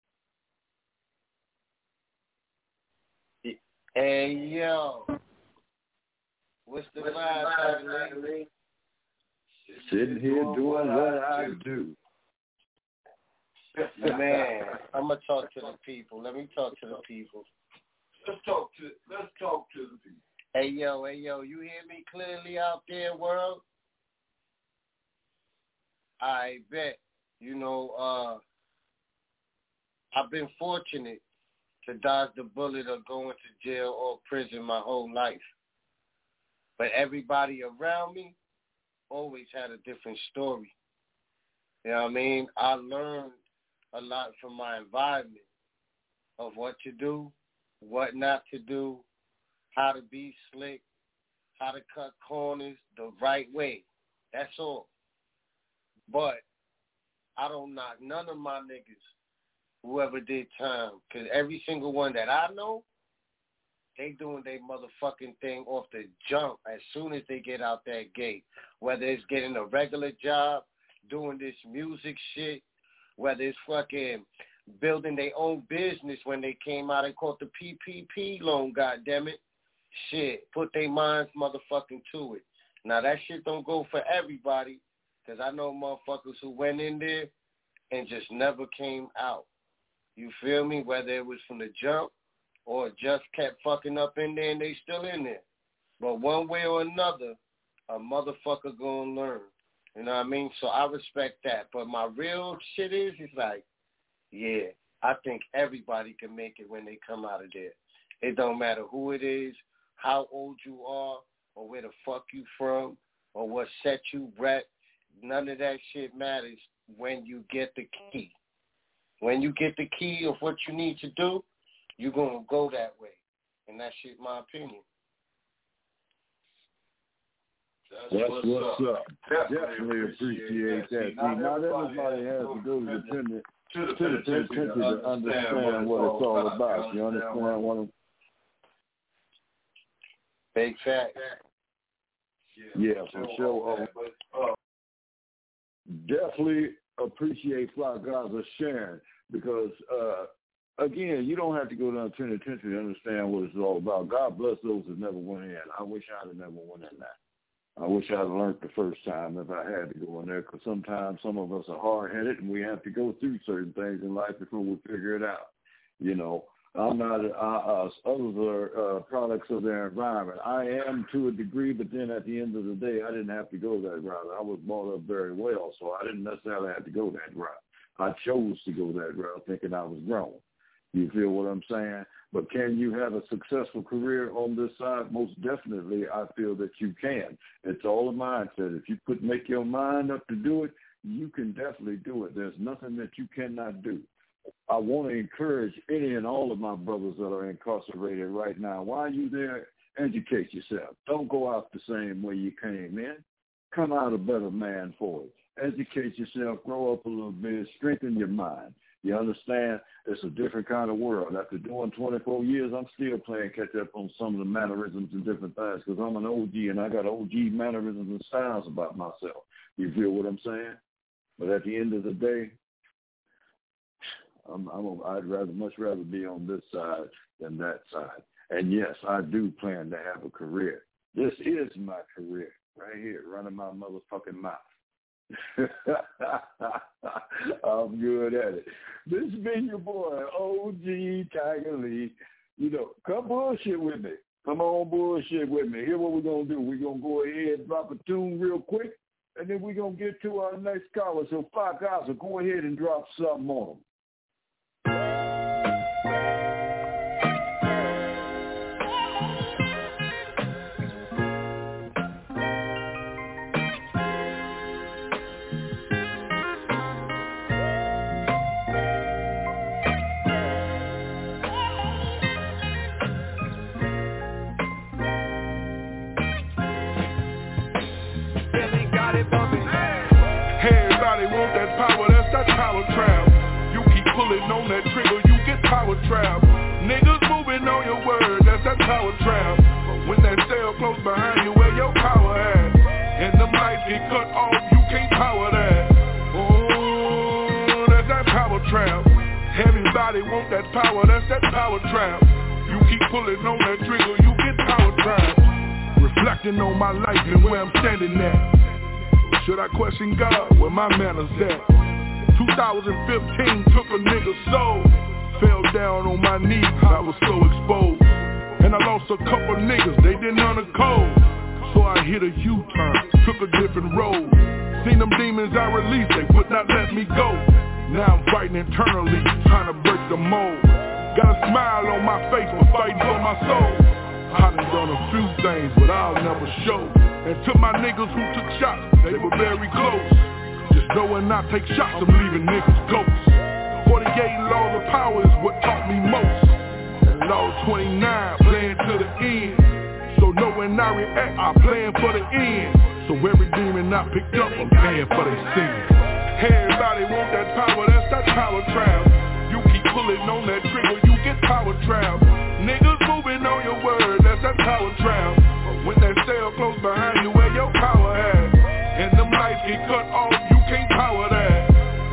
Hey, yo. What's the vibe, Lee? Sitting here doing what I do. Man, I'm going to talk to the people. Let me talk to the people. Let's talk to, let's talk to the people. Hey, yo, hey, yo, you hear me clearly out there, world? I bet. You know, uh, I've been fortunate to dodge the bullet or go into jail or prison my whole life. But everybody around me always had a different story. You know what I mean? I learned a lot from my environment of what to do, what not to do, how to be slick, how to cut corners the right way. That's all. But I don't knock none of my niggas, whoever did time, because every single one that I know, they doing their motherfucking thing off the jump as soon as they get out that gate. Whether it's getting a regular job, doing this music shit, whether it's fucking building their own business when they came out and caught the P P P loan, goddammit. Shit, put their minds motherfucking to it. Now, that shit don't go for everybody, because I know motherfuckers who went in there and just never came out. You feel me? Whether it was from the jump or just kept fucking up in there and they still in there. But one way or another, a motherfucker gonna learn. You know what I mean? So I respect that. But my real shit is, it's like, yeah, I think everybody can make it when they come out of there. It don't matter who it is, how old you are, or where the fuck you from, or what set you rep. None of that shit matters when you get the key. When you get the key of what you need to do, you're going to go that way. And that shit, my opinion. That's what's, what's up. up. Definitely, Definitely appreciate that. that. See, not everybody has to go to the penitentiary to the penitentiary to understand what it's all about. You understand what I'm... Big fact. Yeah, for sure. Uh, definitely appreciate Fly Gaza sharing because, uh, again, you don't have to go down to the penitentiary to understand what it's all about. God bless those that never went in. I wish I'd have never went in there. I wish I'd learned the first time if I had to go in there because sometimes some of us are hard-headed and we have to go through certain things in life before we figure it out, you know. I'm not, uh, uh, others are uh, products of their environment. I am to a degree, but then at the end of the day, I didn't have to go that route. I was brought up very well, so I didn't necessarily have to go that route. I chose to go that route thinking I was grown. You feel what I'm saying? But can you have a successful career on this side? Most definitely, I feel that you can. It's all a mindset. If you put make your mind up to do it, you can definitely do it. There's nothing that you cannot do. I want to encourage any and all of my brothers that are incarcerated right now. While you're there, educate yourself. Don't go out the same way you came in. Come out a better man for it. Educate yourself, grow up a little bit, strengthen your mind. You understand? It's a different kind of world. After doing twenty-four years, I'm still playing catch up on some of the mannerisms and different things because I'm an O G and I got O G mannerisms and styles about myself. You feel what I'm saying? But at the end of the day, I'm, I'm a, I'd rather much rather be on this side than that side. And yes, I do plan to have a career. This is my career right here, running my motherfucking mouth. I'm good at it. This has been your boy, O G Tiger Lee. You know, come bullshit with me. Come on bullshit with me. Here's what we're going to do. We're going to go ahead and drop a tune real quick, and then we're going to get to our next caller. So, five guys will go ahead and drop something on them. On that trigger, you get power trap. Niggas moving on your word, that's that power trap. But when that cell close behind you, where your power at? And them lights get cut off, you can't power that. Oh, that's that power trap. Everybody want that power, that's that power trap. You keep pulling on that trigger, you get power trap. Reflecting on my life and where I'm standing at. Should I question God, where my manners at? two thousand fifteen took a nigga's soul. Fell down on my knees, I was so exposed. And I lost a couple niggas, they didn't earn a code. So I hit a U-turn, took a different road. Seen them demons I released, they would not let me go. Now I'm fighting internally, trying to break the mold. Got a smile on my face, but fighting for my soul. I done done a few things, but I'll never show. And to my niggas who took shots, they were very close. Just know when I take shots, I'm leaving niggas ghosts. forty-eight laws of power is what taught me most. And law twenty-nine, playing to the end. So know when I react, I plan for the end. So every demon I picked up, I'm paying for their sins. Everybody want that power, that's that power trap. You keep pulling on that trigger, you get power trap. Niggas moving on your word, that's that power trap. But when that cell close behind you, where your power at? And them lights get cut off, you can't power that.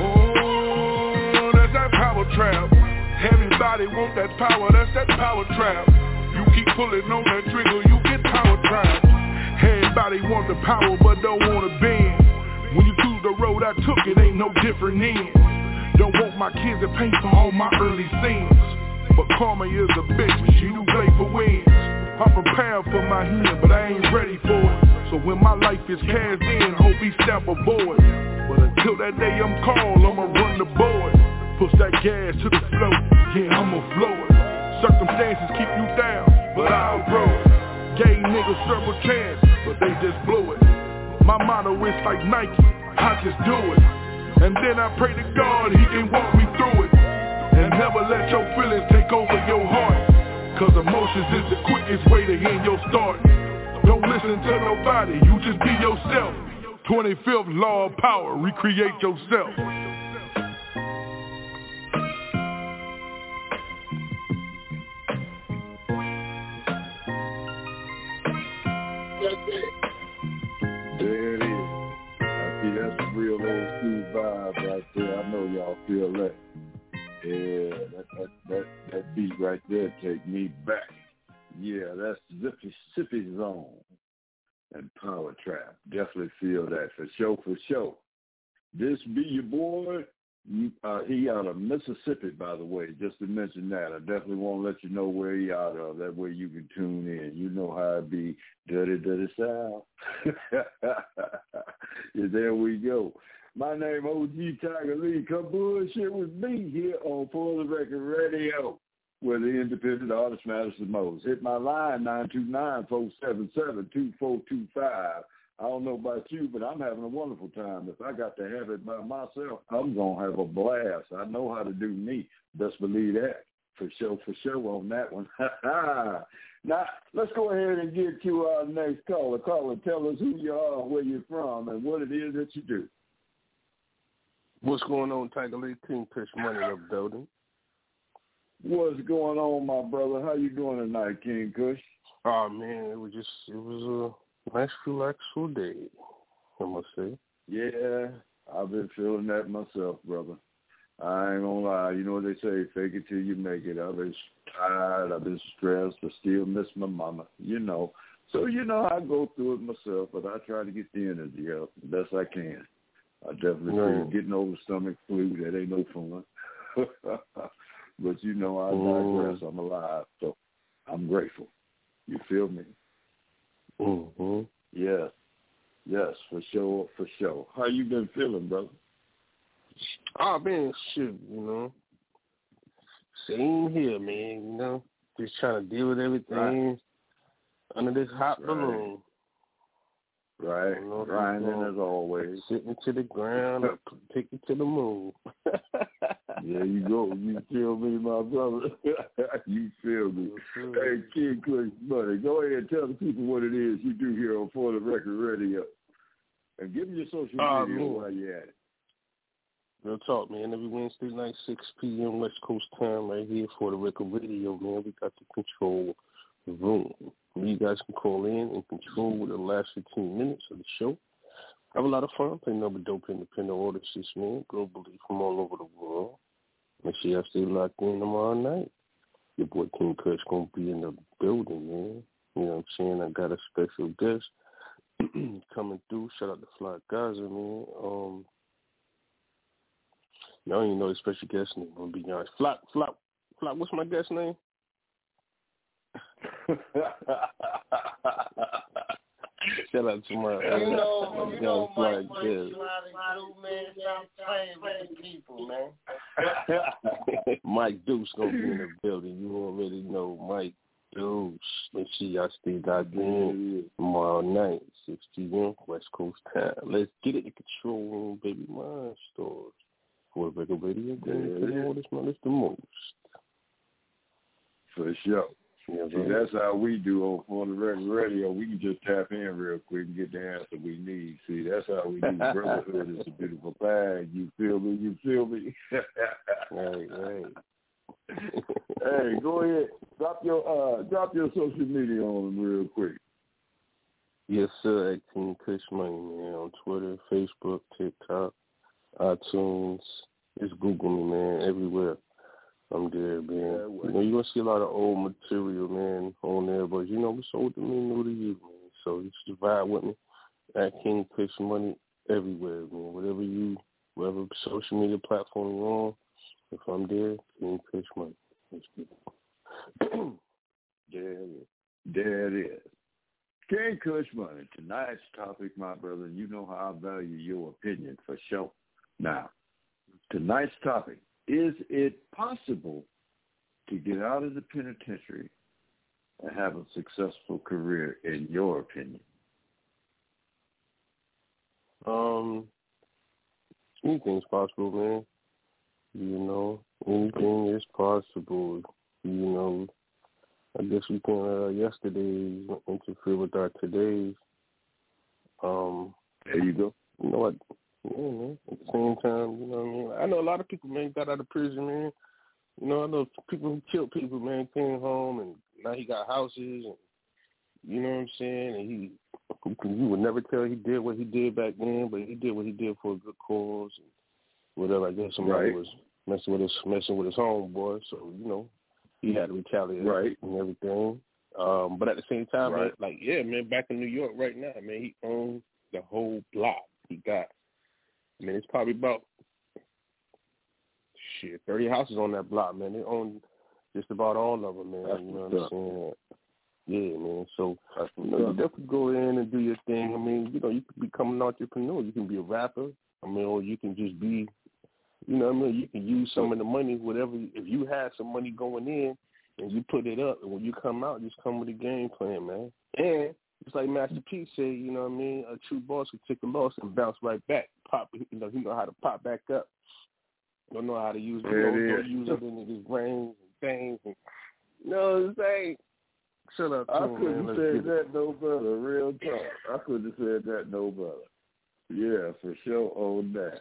Oh, that's that power trap. Everybody want that power, that's that power trap. You keep pulling on that trigger, you get power trap. Everybody want the power, but don't want to bend. When you choose the road I took, it ain't no different then. Don't want my kids to pay for all my early sins. But karma is a bitch, she do play for wins. I'm prepared for my hand, but I ain't ready for it. So when my life is cashed in, hope he step aboard. But until that day I'm called, I'ma run the board. Push that gas to the floor, yeah, I'ma flow it. Circumstances keep you down, but I'll grow it. Gave niggas several chances, but they just blew it. My motto is like Nike, I just do it. And then I pray to God he can walk me through it. And never let your feelings take over your heart. Cause emotions is the quickest way to end your start. Don't listen to nobody, you just be yourself. twenty-fifth law of power, recreate yourself. There it is. I see that's a real old school vibe right there. I know y'all feel that. Yeah, that that that, that beat right there take me back. Yeah, that's Zippy Sippy Zone and Power Trap. Definitely feel that for sure, for sure. This be your boy. You, uh, he out of Mississippi, by the way, just to mention that. I definitely want to let you know where he out of. That way you can tune in. You know how it be. Dirty, dirty South. Yeah, there we go. My name O G Tiger Lee. Come bullshit with me here on For the Record Radio, where the independent artist matters the most. Hit my line, nine two nine, four seven seven, two four two five. I don't know about you, but I'm having a wonderful time. If I got to have it by myself, I'm going to have a blast. I know how to do me. Best believe that. For sure, for sure on that one. Now, let's go ahead and get to our next caller. Caller, tell us who you are, where you're from, and what it is that you do. What's going on, Tiger Lee? King Kush Money in the building. What's going on, my brother? How you doing tonight, King Kush? Oh, man, it was just, it was a nice, relaxful day, I must say. Yeah, I've been feeling that myself, brother. I ain't gonna lie. You know what they say, fake it till you make it. I've been tired, I've been stressed, but still miss my mama, you know. So, you know, I go through it myself, but I try to get the energy up the best I can. I definitely no. feel getting over stomach flu, that ain't no fun. But, you know, I digress. I'm alive, so I'm grateful. You feel me? Mm-hmm. Yes. Yes, for sure, for sure. How you been feeling, brother? Oh, man, shit, you know. Same here, man, you know. Just trying to deal with everything right. under this hot right. balloon. Right, you know, grinding as always. Sitting to the ground, pick it to the moon. There you go. You feel me, my brother? You feel me. Hey, King Kush Money, go ahead and tell the people what it is you do here on For the Record Radio. And give me your social uh, media man. while you're at it. Real talk, man. Every Wednesday night, six p.m. West Coast time, right here for the Record Radio, man. We got the control room. You guys can call in and control the last fifteen minutes of the show. Have a lot of fun playing number dope independent artists, man. Globally from all over the world. Make sure y'all stay locked in tomorrow night. Your boy King Kush gonna be in the building, man. You know what I'm saying? I got a special guest coming through. Shout out to Fly Gaza, man. Um, I don't even know the special guest name. I'm gonna be honest. Fly, Fly, Fly. What's my guest name? Shout out to my, uh, you know, my you know, Fly Mike, Mike, guest. man, stop playing with the people, man. Mike Deuce gonna be in the building. You already know Mike Deuce. Make sure y'all stay locked in tomorrow night, six p.m. West Coast time. Let's get it to control room, baby. My stores. For the Record Radio, yeah, this man is the most. For sure. Yeah, See, that's how we do on For the Record Radio. We can just tap in real quick and get the answer we need. See, that's how we do. Brotherhood is a beautiful thing. You feel me? You feel me? Right, right. Hey, go ahead. Drop your uh, drop your social media on them real quick. Yes, sir. At King Kush Money, man. On Twitter, Facebook, TikTok, iTunes. Just Google me, man. Everywhere. I'm there, man. Yeah, you know, you're going to see a lot of old material, man, on there, but, you know, it's old to me, new to you, man. So you just vibe with me at King Kush Money everywhere, man. Whatever you, whatever social media platform you're on, if I'm there, King Kush Money. That's good. There it is. There it is. King Kush Money. Tonight's topic, my brother, and you know how I value your opinion for sure. Now, tonight's topic. Is it possible to get out of the penitentiary and have a successful career, in your opinion? Um, anything's possible, man. You know, anything is possible. You know, I guess we can uh, yesterday interfere with our today's. Um, there you go. You know what? Yeah, man. At the same time, you know what I mean? I know a lot of people, man, got out of prison, man. You know, I know people who killed people, man, came home, and now he got houses, and you know what I'm saying? And he, you would never tell he did what he did back then, but he did what he did for a good cause, and whatever. I guess somebody right. was messing with his messing with his homeboy, so, you know, he had to retaliate right. and everything. Um, but at the same time, right. man, like, yeah, man, back in New York right now, man, he owns the whole block. He got, I mean, it's probably about, shit, thirty houses on that block, man. They own just about all of them, man. That's you know what I'm up. saying? Yeah, man. So, That's you know, you definitely go in and do your thing. I mean, you know, you can become an entrepreneur. You can be a rapper. I mean, or you can just be, you know what I mean? You can use some of the money, whatever. If you have some money going in and you put it up, and when you come out, just come with a game plan, man. And it's like Master P said, you know what I mean? A true boss can take a loss and bounce right back. Pop, you know, he know how to pop back up. Don't know how to use it. Don't, don't use it in his brains and things. And, you know what I'm saying? Shut up, I too, couldn't man. have said that no better. Real talk. I couldn't have said that no better. Yeah, for sure on that.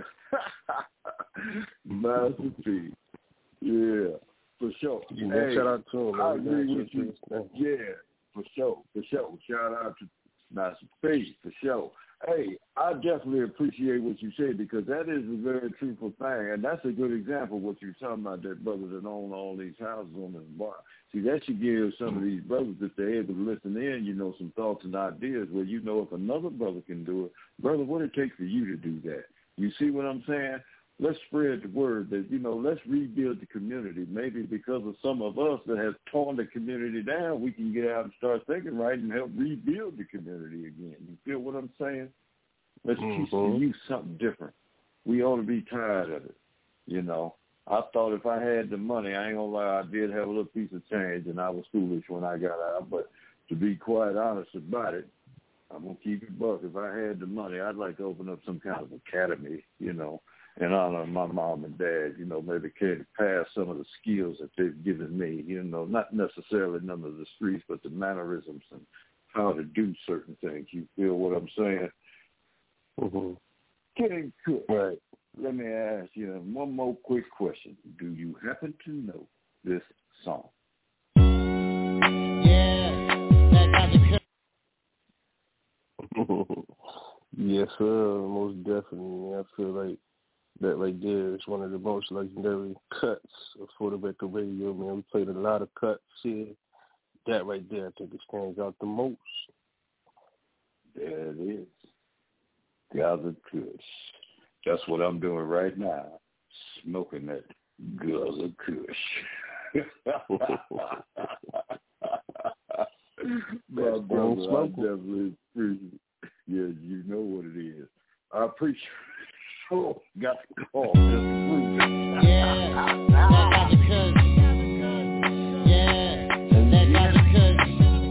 Master P. Yeah, for sure. Yeah, hey, shout out to him, man. I agree with you. Yeah, for sure, for sure. Shout out to Master P, for sure. Hey, I definitely appreciate what you said because that is a very truthful thing, and that's a good example of what you're talking about, that brothers that own all these houses on this bar. See, that should give some of these brothers, if they're able to listen in, you know, some thoughts and ideas where you know if another brother can do it, brother, what it takes for you to do that. You see what I'm saying? Let's spread the word that, you know, let's rebuild the community. Maybe because of some of us that have torn the community down, we can get out and start thinking right and help rebuild the community again. You feel what I'm saying? Let's mm-hmm. teach the youth something different. We ought to be tired of it, you know. I thought if I had the money, I ain't gonna lie, I did have a little piece of change, and I was foolish when I got out. But to be quite honest about it, I'm gonna keep it buck. If I had the money, I'd like to open up some kind of academy, you know, in honor of my mom and dad. You know, maybe carry pass some of the skills that they've given me. You know, not necessarily none of the streets, but the mannerisms and how to do certain things. You feel what I'm saying? Mm-hmm. Getting good. Right. Let me ask you one more quick question. Do you happen to know this song? Yeah, that got the Yes, sir. Most definitely. I feel like that right there is one of the most legendary cuts for the record radio, man. We played a lot of cuts here. That right there, I think it stands out the most. There it is. Gather Kush. That's what I'm doing right now, smoking that Gather Kush. My brother, I definitely appreciate. Yeah, you know what it is. I appreciate. Oh, got the call. Just prove it. Yeah, that Gather Kush. Yeah, that Gather Kush.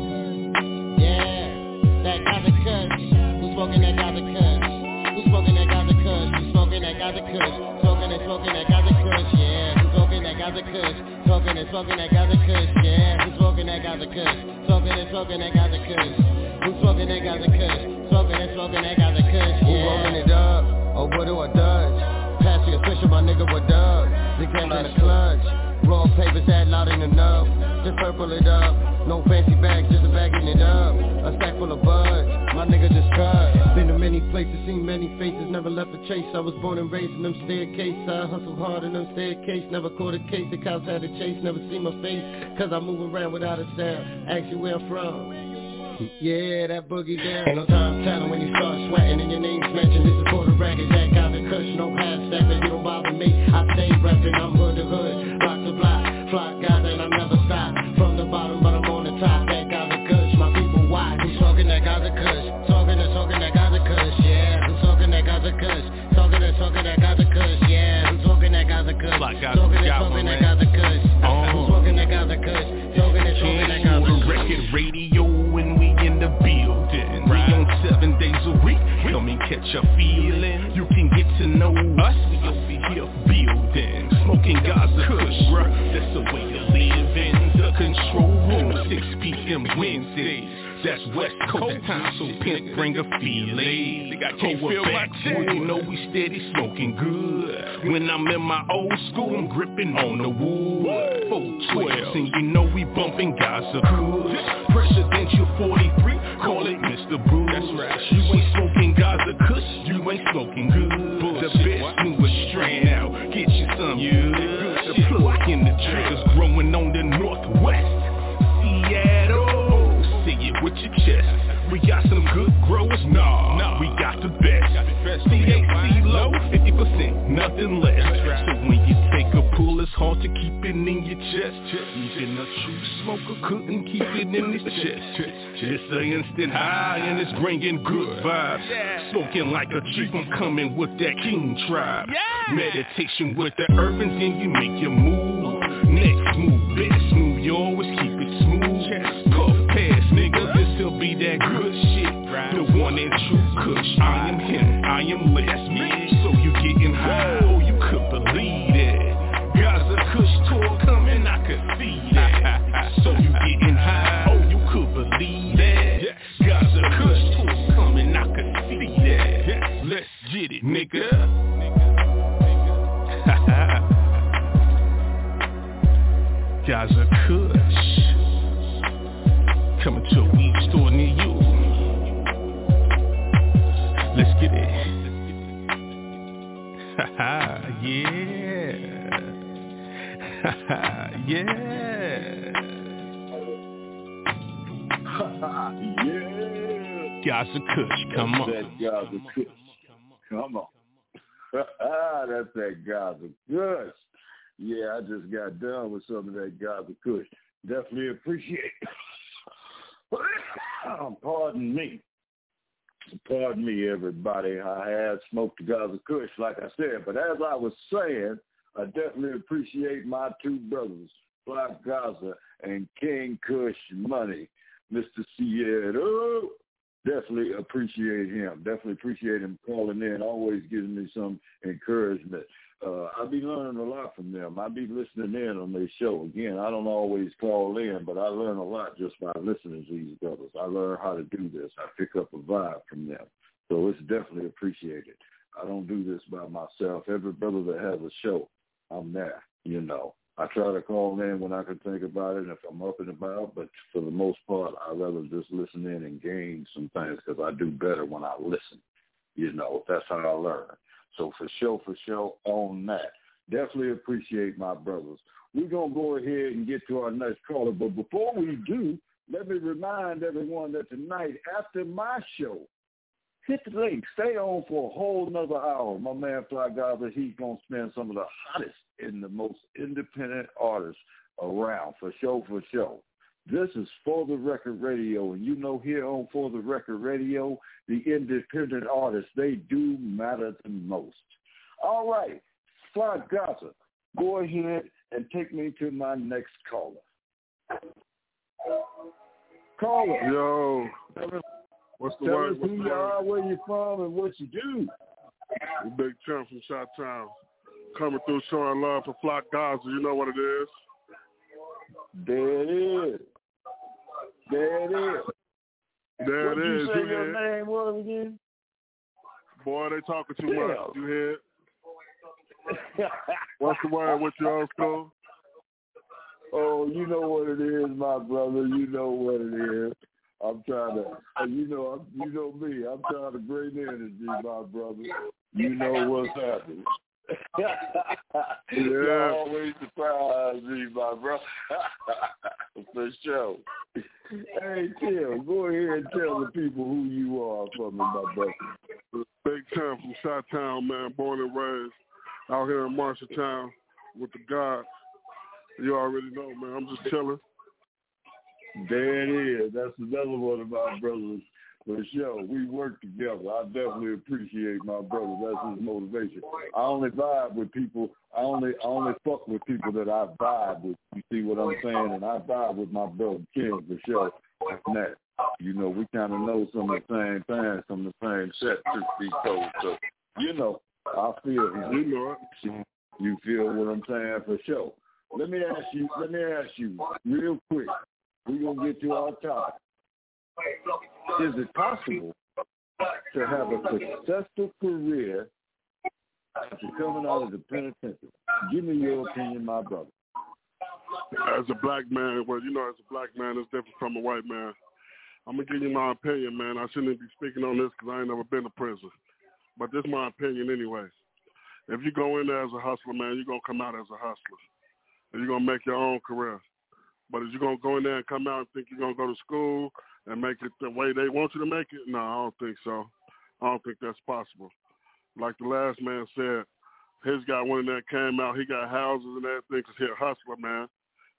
Yeah, that Gather Kush. Who's smoking that Gather Kush? Who's smoking that Gather Kush? Who's smoking that Gather Kush? Smoking and smoking that Gather Kush. Yeah, who's smoking that Gather Kush? Smoking and smoking that Gather Kush. Yeah, who's smoking that Gather Kush? Smoking and smoking that Gather Kush. Who's smoking that Gather Kush? Smoking and smoking that Gather Kush. Yeah. Who rolling it up? Oh, what do I dodge? Passing a fish my nigga, what dub? They came in a clutch. Raw papers that loud in the nub. Just purple it up. No fancy bags, just a bagging it up. A stack full of buds. My nigga just cut. Been to many places, seen many faces. Never left a chase. I was born and raised in them staircases. I hustled hard in them staircases. Never caught a case. The cops had to chase. Never see my face. Cause I move around without a sound. Ask you where I'm from. Yeah, that boogie down. Ain't no time telling when you start sweating and your name's mentioned. This is for the record, that got the kush, no half stepping. You don't bother me, I stay reppin'. I'm hood to hood, block to block, flock guys and I never stop. From the bottom, but I'm on the top. That got the kush, my people watch. Who's talking that got the kush? Talking and talking that got the kush, yeah. Who's talking that got the kush? Talking and talking that got the kush, yeah. Who's talking that got the kush? Talking and talking that got the kush. Who's talking that got the kush? Talking and talking that got the kush. Record radio when we in the building, right. We on seven days a week. Come and catch a feeling. You can get to know us. We over here building, smoking Gaza Kush. That's the way to live in the control room. six p.m. Wednesdays. That's West Coast time, so pimp bring a feeling. Think I can't feel my chest. You know we steady smoking good. When I'm in my old school, I'm gripping on the wood. four twelve, and you know we bumping Gaza Kush. Presidential forty-three, call it Mister Brew. That's right. You ain't smoking Gaza Kush, you ain't smoking good. The best newest strain out, get you some good. The plug in the triggers growing on the northwest. Seattle. With your chest, we got some good growers, nah, nah. We got the best. C H C low, fifty percent, nothing less. So when you take a pull, it's hard to keep it in your chest. You And a true smoker couldn't keep it in his chest. It's an instant high and it's bringing good vibes. Smoking like a chief, I'm coming with that king tribe. Meditation with the urbans and you make your move. Next move, best move, you always keep it smooth. Puff pass, nigga, this'll be that good shit. The one and true kush, I am him, I am less me. So you getting high, oh you could believe that. Gaza Kush tour coming, I could see that. So you getting high, oh you could believe that. Gaza Kush tour coming, I could see that. Let's get it, nigga. Gaza Kush coming to a weed store near you. Let's get it. Haha, yeah. Haha, yeah. Yeah. Gaza Kush, come on. That Gaza Kush. Come on. That's that Gaza Kush. Yeah, I just got done with some of that Gaza Kush. Definitely appreciate it. Pardon me. Pardon me, everybody. I had smoked the Gaza Kush, like I said. But as I was saying, I definitely appreciate my two brothers, Black Gaza and King Kush Money, Mister Sierra. Definitely appreciate him. Definitely appreciate him calling in, always giving me some encouragement. Uh, I be learning a lot from them. I be listening in on their show. Again, I don't always call in, but I learn a lot just by listening to these brothers. I learn how to do this. I pick up a vibe from them. So it's definitely appreciated. I don't do this by myself. Every brother that has a show, I'm there, you know. I try to call in when I can think about it and if I'm up and about, but for the most part, I rather just listen in and gain some things because I do better when I listen. You know, that's how I learn. So for sure, for sure, on that. Definitely appreciate my brothers. We're going to go ahead and get to our next caller, but before we do, let me remind everyone that tonight, after my show, hit the link. Stay on for a whole nother hour. My man Fly Gaza, he's going to spend some of the hottest and the most independent artists around, for sure, for sure. This is For the Record Radio, and you know here on For the Record Radio, the independent artists, they do matter the most. All right, Fly Gaza, go ahead and take me to my next caller. Caller. Yo. What's the Tell word? us who you are, where you from, and what you do. The Big Chump from Chi-Town. Coming through showing love for Flock Gaza. You know what it is? There it is. There it is. There what it you is. say You your hear? name was again? Boy, they talking too Yeah. much. You hear? What's the word with you, old school? Oh, you know what it is, my brother. You know what it is. I'm trying to, you know, I'm, you know me. I'm trying to bring energy, my brother. You know what's happening. Yeah. You always surprise me, my brother. For sure. Hey, Tim, go ahead and tell the people who you are for me, my brother. Big Chump from Chi-Town, man. Born and raised out here in Marshalltown with the God. You already know, man. I'm just chilling. There it is. That's another one of my brothers. For sure. We work together. I definitely appreciate my brother. That's his motivation. I only vibe with people. I only I only fuck with people that I vibe with. You see what I'm saying? And I vibe with my brother King for sure. And that. You know, we kind of know some of the same things, some of the same set, truth be told. So, you know, I feel you know it. You feel what I'm saying for sure. Let me ask you, let me ask you real quick. We're going to get to our topic. Is it possible to have a successful career after coming out of the penitentiary? Give me your opinion, my brother. As a black man, well, you know, as a black man, it's different from a white man. I'm going to give you my opinion, man. I shouldn't be speaking on this because I ain't never been to prison. But this is my opinion anyway. If you go in there as a hustler, man, you're going to come out as a hustler. And you're going to make your own career. But if you're going to go in there and come out and think you're going to go to school and make it the way they want you to make it, no, I don't think so. I don't think that's possible. Like the last man said, his guy went in there, came out, he got houses and everything because he's a hustler, man.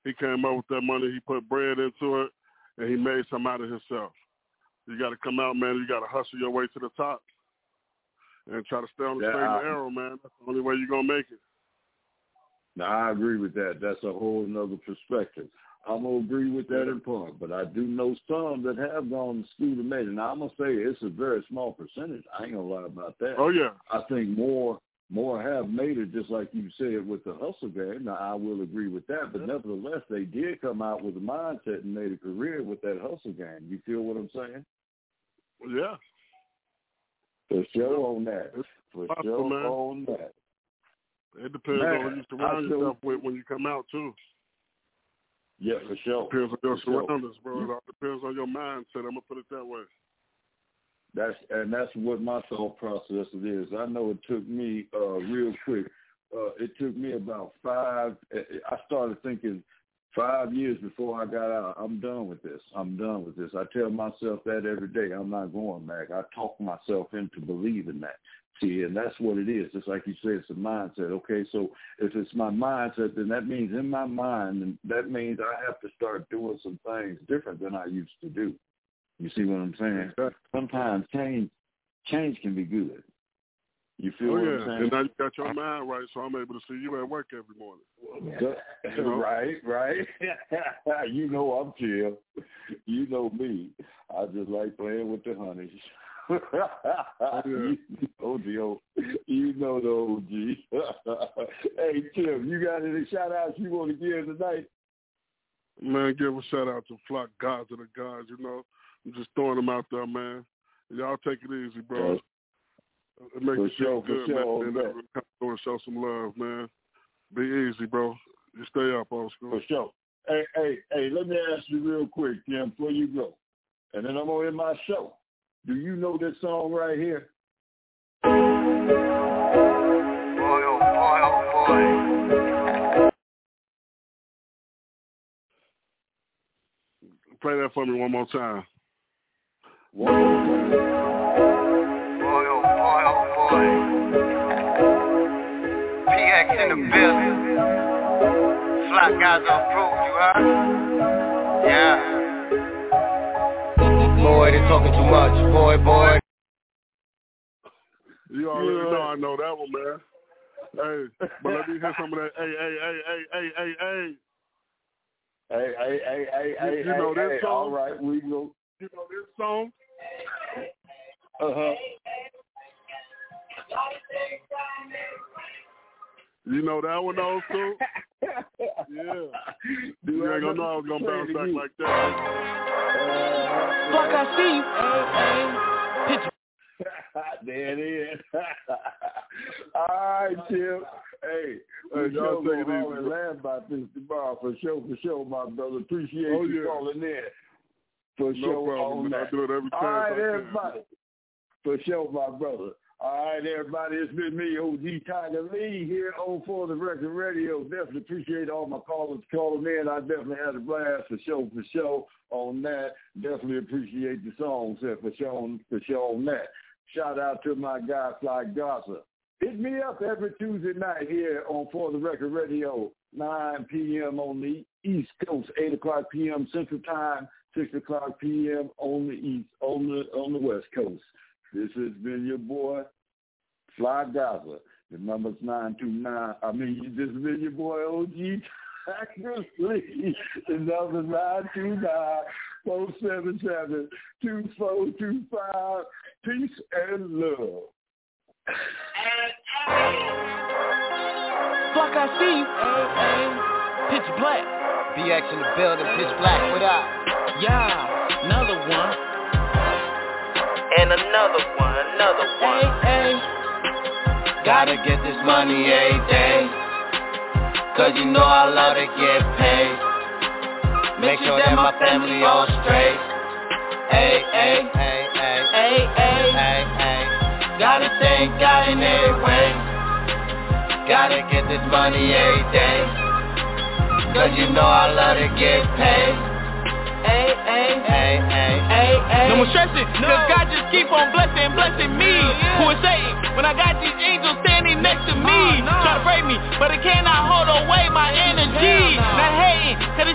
He came up with that money. He put bread into it, and he made some out of himself. You got to come out, man. You got to hustle your way to the top and try to stay on the Yeah, straight and I- narrow, man. That's the only way you're going to make it. Now, I agree with that. That's a whole nother perspective. I'm going to agree with that in part, but I do know some that have gone to school and made it. Now, I'm going to say it's a very small percentage. I ain't going to lie about that. Oh, yeah. I think more more have made it, just like you said, with the hustle game. Now, I will agree with that, but nevertheless, they did come out with a mindset and made a career with that hustle game. You feel what I'm saying? Yeah. For sure on that. For possible, sure man. on that. It depends Man, on who you surround I feel- yourself with when you come out, too. Yeah, for sure. Depends on your For sure. surroundings, bro. It all depends on your mindset. I'm going to put it that way. That's and that's what my thought process is. I know it took me uh, real quick. Uh, it took me about five. I started thinking five years before I got out. I'm done with this. I'm done with this. I tell myself that every day. I'm not going back. I talk myself into believing that. See, and that's what it is. Just like you said, it's a mindset. Okay, so if it's my mindset, then that means in my mind, and that means I have to start doing some things different than I used to do. You see what I'm saying? Sometimes change change can be good. You feel oh, what yeah. I'm saying? And now you got your mind right, so I'm able to see you at work every morning. You know? Right, right. You know I'm chill. You know me. I just like playing with the honeys. Oh, yeah. O G O. You know the O G. Hey, Tim, you got any shout-outs you want to give tonight? Man, give a shout-out to Flock Gods of the Gods, you know. I'm just throwing them out there, man. Y'all take it easy, bro. It makes For you feel sure, for good, sure, man. man. And come through and show some love, man. Be easy, bro. You stay up, old school. For sure. Hey, hey, hey, let me ask you real quick, Tim, before you go. And then I'm going to end my show. Do you know this song right here? Boy, oh boy, oh boy. Play that for me one more time. One more time. Boy, oh boy, oh boy. P X in the building. Flock guys approved, you heard? Yeah. Boy, they talking too much. Boy, boy. You already know I know that one, man. Hey, but let me hear some of that. Hey, hey, hey, hey, hey, hey, hey. Hey, hey, hey, hey, You, hey, you know hey, this hey, song? all right, we go. You know this song? Uh-huh. You know that one, old school? Yeah. Do you I ain't gonna know I was gonna bounce back like that. Fuck, I see you. Hey, hey. There it is. All right, Tim. Hey, Hey, we y'all sure take it gonna easy, always bro. laugh about this tomorrow. For sure, for sure, my brother. Appreciate Oh, you yeah. calling in. For No sure problem, on man. I that. do it every All time right, I can. everybody. For sure, my brother. All right, everybody. It's been me, O G Tiger Lee, here on For the Record Radio. Definitely appreciate all my callers calling in. I definitely had a blast for sure, for sure on that. Definitely appreciate the songs there for sure, for sure on that. Shout out to my guy, Fly Gaza. Hit me up every Tuesday night here on For the Record Radio, nine p.m. on the East Coast, eight o'clock p.m. Central Time, six o'clock p.m. on the East, on the on the West Coast. This has been your boy, Fly Gaza. The number's nine two nine. I mean, this has been your boy, O G Tiger Lee. The number's nine two nine, four seven seven, two four two five. Peace and love. Fuck, I see you. Hey, hey. Pitch black. B X in the building, pitch black, what up? Yeah, another one. And another one, another one. Hey, hey. Gotta get this money every day, cause you know I love to get paid. Make sure that my family all straight. Hey, hey, hey, hey, hey, hey, hey, hey. Gotta thank God in every way. Gotta get this money every day, cause you know I love to get paid. Hey, hey, hey, hey, hey, hey. No more stressing, cause God just keep on blessing, blessing me. Who is Satan? When I got these angels standing next to me, try to break me, but it cannot hold away my energy. Not hating, cause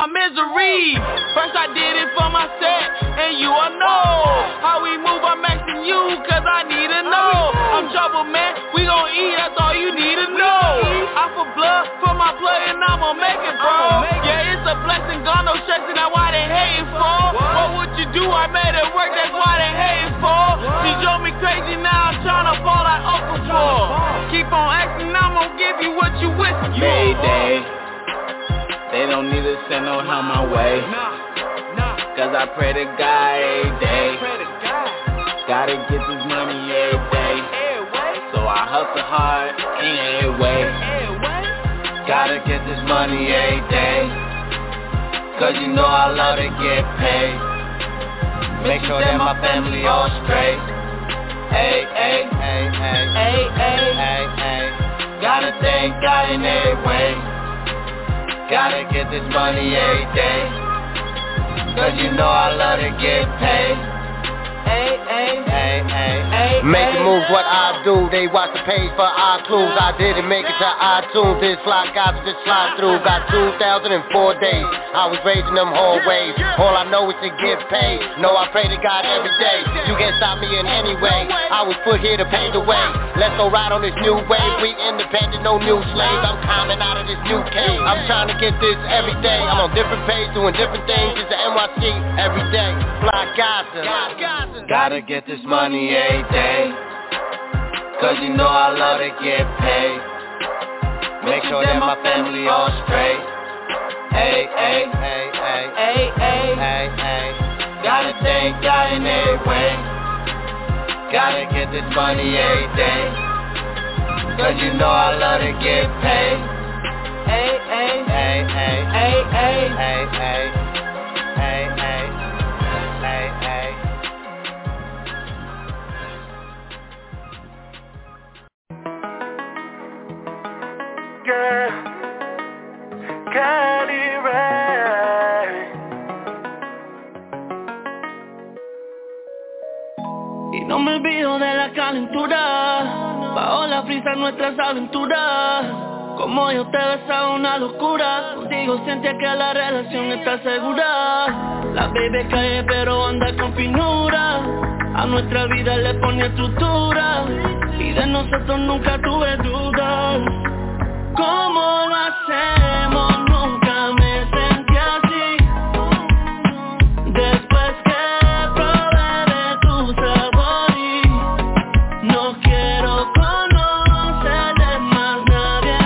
my misery. First I did it for my set, and you all know how we move, I'm asking you, cause I need to know. I'm trouble, man, we gon' eat, that's all you need to know. I for blood, for my blood, and I'ma make it, bro. Yeah, it's a blessing, gone no stressing, that's why they hating for. What would you do? I made it work, that's why they hating for. She drove me crazy, now I'm tryna fall like Uncle for. Keep on asking, I'm gon' give you what you wish for. Mayday, they don't need to send no help my way, cause I pray to God every day. Gotta get this money every day, so I hustle hard in every way. Gotta get this money every day, cause you know I love to get paid. Make sure that my family all straight. Hey, hey, hey, hey, hey, hey, hey, hey. Gotta thank God in every way. Gotta get this money every day, cause you know I love to get paid. Hey, hey, hey, hey, hey. Make the moves what I do, they watch the page for our clues. I didn't make it to iTunes, this fly guys just slide through. Got two thousand four days, I was raising them hallways. All I know is to get paid, no I pray to God every day. You can't stop me in any way, I was put here to pave the way. Let's go ride on this new wave, we independent, no new slaves. I'm coming out of this new cave, I'm trying to get this every day. I'm on different pages, doing different things, it's the N Y C every day. Fly Gaza. Gotta get this money every day, cause you know I love to get paid. Make sure that my family all straight. Hey, hey, hey, hey, hey, hey, hey, hey. Gotta thank God in every way. Gotta get this money every day, cause you know I love to get paid. Hey, hey, hey, hey, hey, hey, hey, hey, hey, hey, hey, hey. Girl, got it right. Y no me olvido de la calentura, bajo la brisa nuestras aventuras. Como yo te besaba una locura, contigo sentía que la relación está segura. La baby cae pero anda con finura, a nuestra vida le pone estructura, y de nosotros nunca tuve dudas. ¿Cómo lo hacemos? Nunca me sentí así. Después que probé de tu sabor y no quiero conocer de más nadie,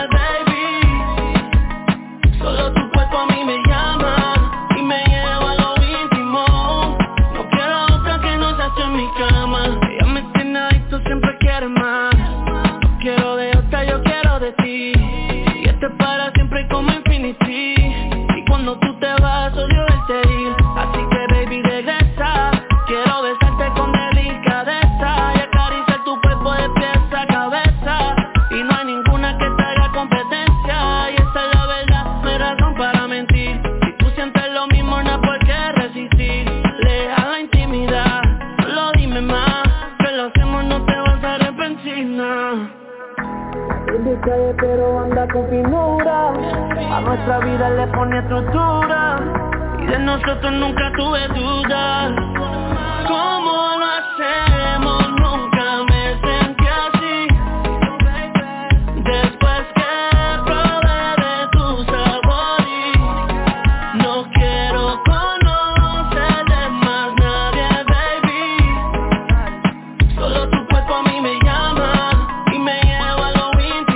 baby. Solo tu cuerpo a mí me llama y me lleva a lo íntimo. No quiero otra que no sea tú en mi cama. Ella me tiene adicto, siempre quiere más. No quiero de otra, yo quiero de ti. Te para siempre como infinity, y cuando tú te vas odio verte ir. Así que baby regresa, quiero besarte con delicadeza y acariciar tu cuerpo de pies a cabeza, y no hay ninguna que te haga competencia, y esa es la verdad, no hay razón para mentir. Si tú sientes lo mismo no hay por qué resistir, lejos a la intimidad, solo dime más, que lo hacemos no te vas a arrepentir, nah. De calle pero anda con finura, a nuestra vida le pone estructura, y de nosotros nunca tuve dudas. ¿Cómo lo hacemos? Nunca me sentí así. Después que probé de tu sabor y no quiero conocer de más nadie, baby. Solo tu cuerpo a mí me llama y me lleva a lo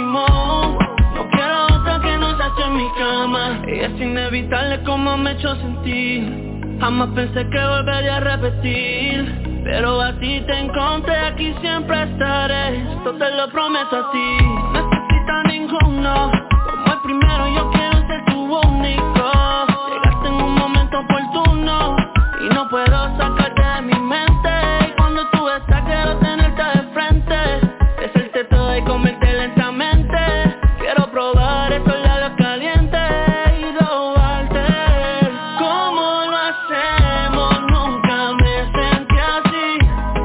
en mi cama. Ella es inevitable como me echó sentir. Jamás pensé que volvería a repetir, pero a ti te encontré, aquí siempre estaré. Esto te lo prometo a ti. No necesitas ninguno, como el primero yo quiero ser tu único. Llegaste en un momento oportuno y no puedo sacarte de mi mente. Y cuando tú estás quiero tenerte de frente, besarte todo y comerte lentamente. Quiero probar esos labios calientes y robarte. ¿Cómo lo hacemos? Nunca me sentí así.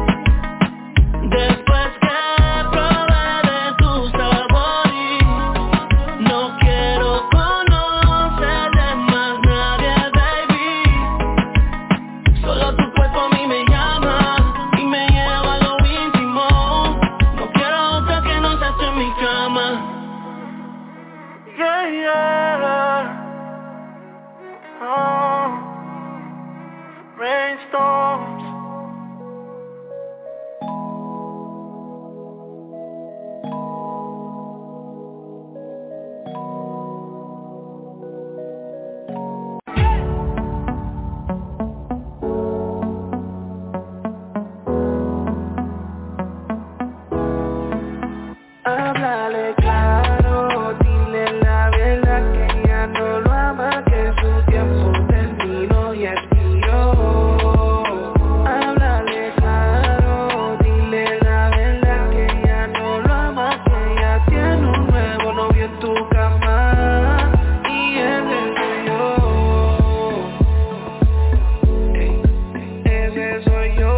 Después que probé de tu sabor y no quiero conocer Oh, rainstorms. Háblale claro, dile la verdad que ya no lo ama, que su tiempo terminó y expiró. Háblale claro, dile la verdad que ya no lo ama, que ya tiene un nuevo novio en tu cama y ese soy yo. Ey, ese soy yo.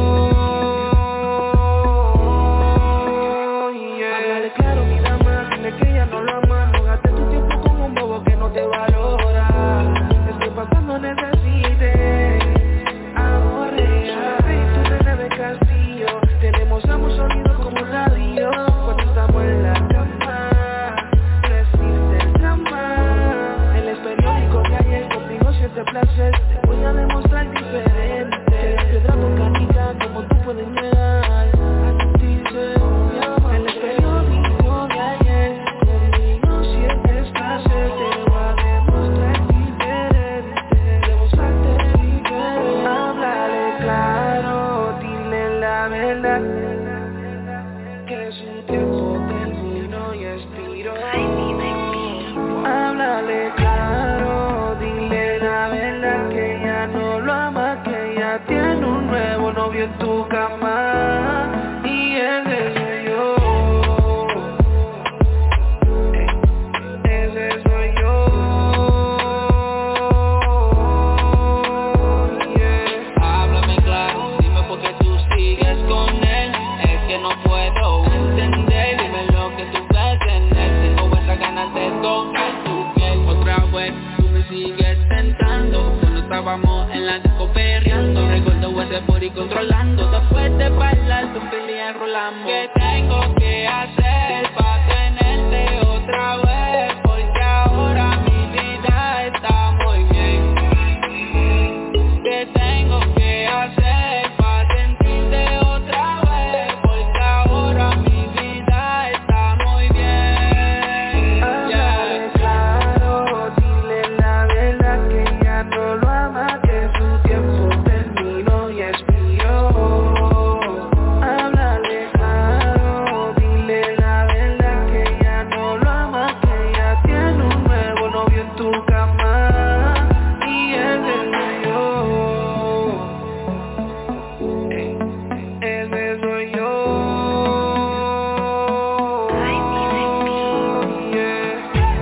Claro, mi dama, dile que ella no lo ama. No gastes tu tiempo con un bobo que no te valora. Estoy pa' cuando necesites aborrea. Rey, tu nena de castillo. Tenemos ambos sonidos como un radio. Cuando estamos en la cama, no existe el drama. En el periódico de ayer conmigo siente placer. Te voy a demostrar diferente. Que la piedra volcánica como tú puedes negar. A sentirse en el periódico de ayer conmigo sientes placer. Te voy a demostrar diferente. Demostrarte diferente. Háblale claro, dile la verdad que su tiempo terminó y expiró. Háblale claro, dile la verdad que ya no lo ama, que ya tiene un nuevo novio en tu cama y ese soy yo. Ese soy yo. Yeah. Háblame claro, dime por qué tú sigues con él. Es que no puedo entender. Dime lo que tú ves en él. Tengo esas ganas de tocar tu piel. Otra vez tú me sigues tentando. Cuando estábamos en la disco perreando, recuerdo ese body controlando. Después de bailar tu peli enrolamos. ¿Qué tengo que hacer pa' tenerte otra vez? Porque ahora mi vida está muy bien. ¿Qué tengo que hacer pa' sentirte otra vez? Porque ahora mi vida está muy bien. Háblale claro, dile la verdad que ya no lo ama, que su tiempo terminó y expiró. Háblale claro, dile la verdad que ya no lo ama, que ya tiene un nuevo novio en tu cama y ese soy yo. Ey, ese soy yo. Yeah.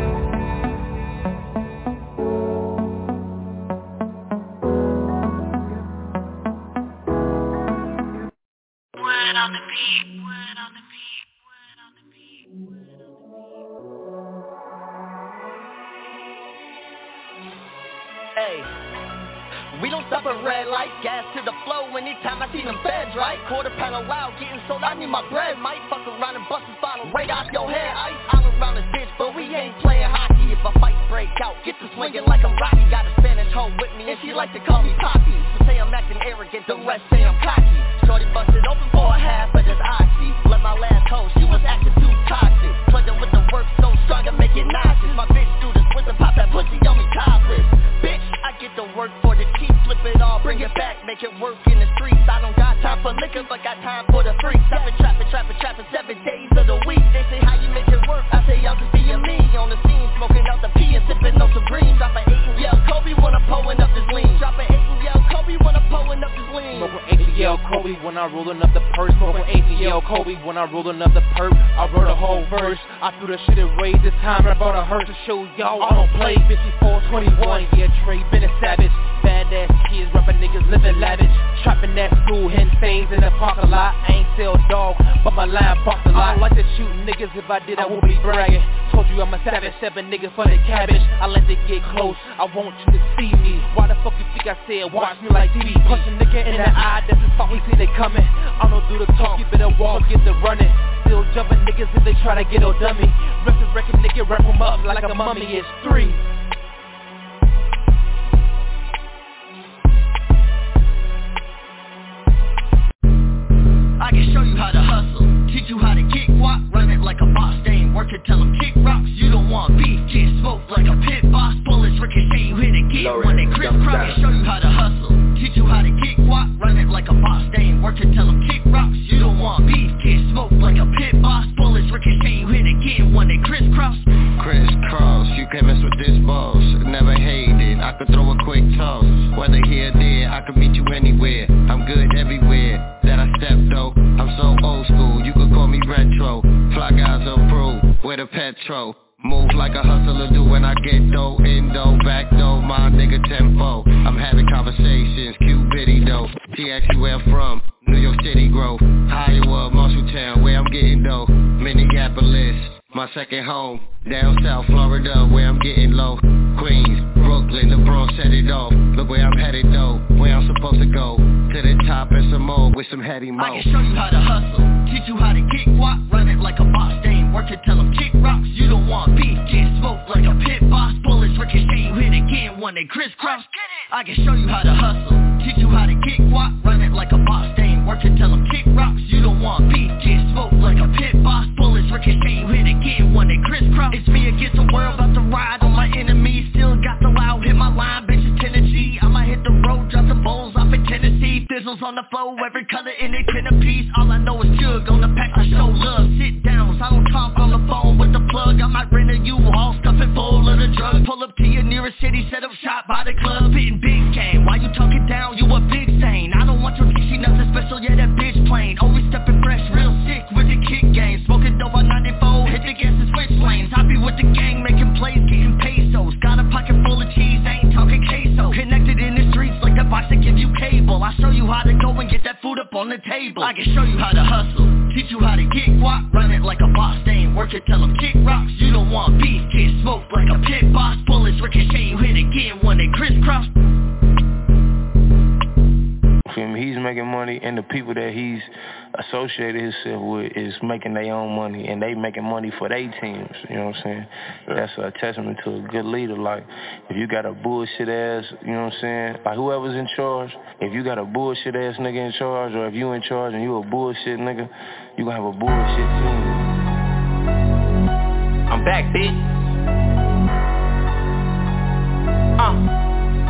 Hey, we don't stop at red light, gas to the flow anytime I see them feds, right? Quarter pound of wild, getting sold, I need my bread. Might fuck around and bust a bottle right off your head. Ice all around the ditch, but we ain't playing hockey. If a fight break out, get to swinging like I'm Rocky. Got a Spanish hoe with me and she like to call me Poppy. So say I'm acting arrogant, the rest say I'm cocky. Shorty busted open for a half of this oxy. Let my last hoe, she was acting too toxic. Plugged in with the work so strong I make it nauseous. My bitch do this with the pop that pussy on me topless. Bitch, I get the work for the cheap, flip it all, bring it back, make it work in the streets. I don't got time for liquor, but got time for the freaks. I've been trapping, trapping, trapping seven days of the week. They say how you make it work, I say y'all just being me. On the scene, smoking out the pee and sipping on some green. Drop an eight and yell Kobe when I'm pulling up this lean. Drop an eight and yell Kobe when I'm pulling up this lean. Smoking eight and yell Kobe when I'm rolling up the purse. Smoking eight and yell Kobe when I'm rolling up the perp. I wrote a whole verse, I threw the shit and raised this time and I brought a hearse to show y'all I don't play. fifty-four twenty-one, yeah, Trey been a savage. Badass kids, rapping niggas living lavish. Trapping that school, hitting things in the parking lot. I ain't sell dog, but my line box a lot. I don't like to shoot niggas, if I did I would be bragging. Told you I'm a savage, seven niggas for the cabbage. I let it get close, I want you to see me. Why the fuck you think I said watch me like T V? Punch a nigga in the eye, that's his fault, he seen it coming. I don't do the talk, you better walk, get the running. Still jumping niggas if they try to get no dummy. Resurrect a nigga, wrap him up like a mummy, it's three. they crisscross. I show you how to hustle, teach you how to get guap. Run it like a boss, they ain't working, tell them kick rocks. You don't want beef, get smoked like a pit boss. Bullets ricochet, you hit again when they crisscross. Crisscross, you can't mess with this boss. Never hated, I could throw a quick toss. Whether here or there, I could meet you anywhere. I'm good everywhere that I step though. I'm so old school, you could call me retro. Fly guys approve, where the petrol. Move like a hustler do when I get dough. In dough, back dough, my nigga tempo. I'm having conversations, cute bitty though. She asks you where I'm from, New York City Grove, Iowa, Marshalltown, where I'm getting dough. Minneapolis, my second home. Down south Florida, where I'm getting low. Queens, Brooklyn, the Bronx set it off. Look where I'm headed though, where I'm supposed to go. To the top and some more with some heady mo. I can show you how to hustle, teach you how to get guap. Run it like a boss, they ain't working, tell them kick rocks. You don't want beef, get smoked like a pit boss. Bullets ricochet, you hit again when they crisscross. I can show you how to hustle, teach you how to get guap. Run it like a boss, they ain't working, tell them kick rocks. You don't want beef, get smoked like a pit boss. Bullets ricochet, you hit again when they crisscross. It's me against the world, about to ride on my enemies. Still got the loud, hit my line, bitches ten to G. I might hit the road, drop the bowls off in Tennessee. Fizzles on the floor, every color in it, ten a piece. All I know is jug on the pack, I show love. Sit downs, I don't talk on the phone with the plug. I might rent a U-Haul, stuff it full of the drug. Pull up to your nearest city, set up shop by the club. Hitting big game, why you talking down, you a big stain. I don't want your T C, nothing special, yeah that bitch plain. Always stepping fresh, real sick with the kick game. Smoking dope on ninety-four, hit the gas and switch lanes. I be with the gang, making plays, getting pesos. Got a pocket full of cheese, ain't talking queso. Connected in the streets like the box that give you cable. I show you how to go and get that food up on the table. I can show you how to hustle, teach you how to get guap. Run it like a boss, they ain't working, tell them kick rocks. You don't want beef, get smoked like a pit boss. Bullets ricochet, you hit again when they crisscross. He's making money, and the people that he's associated himself with is making their own money, and they making money for their teams. You know what I'm saying? Yeah. That's a testament to a good leader. Like, if you got a bullshit ass, you know what I'm saying? Like, whoever's in charge, if you got a bullshit ass nigga in charge, or if you in charge and you a bullshit nigga, you gonna have a bullshit team. I'm back, bitch. Uh.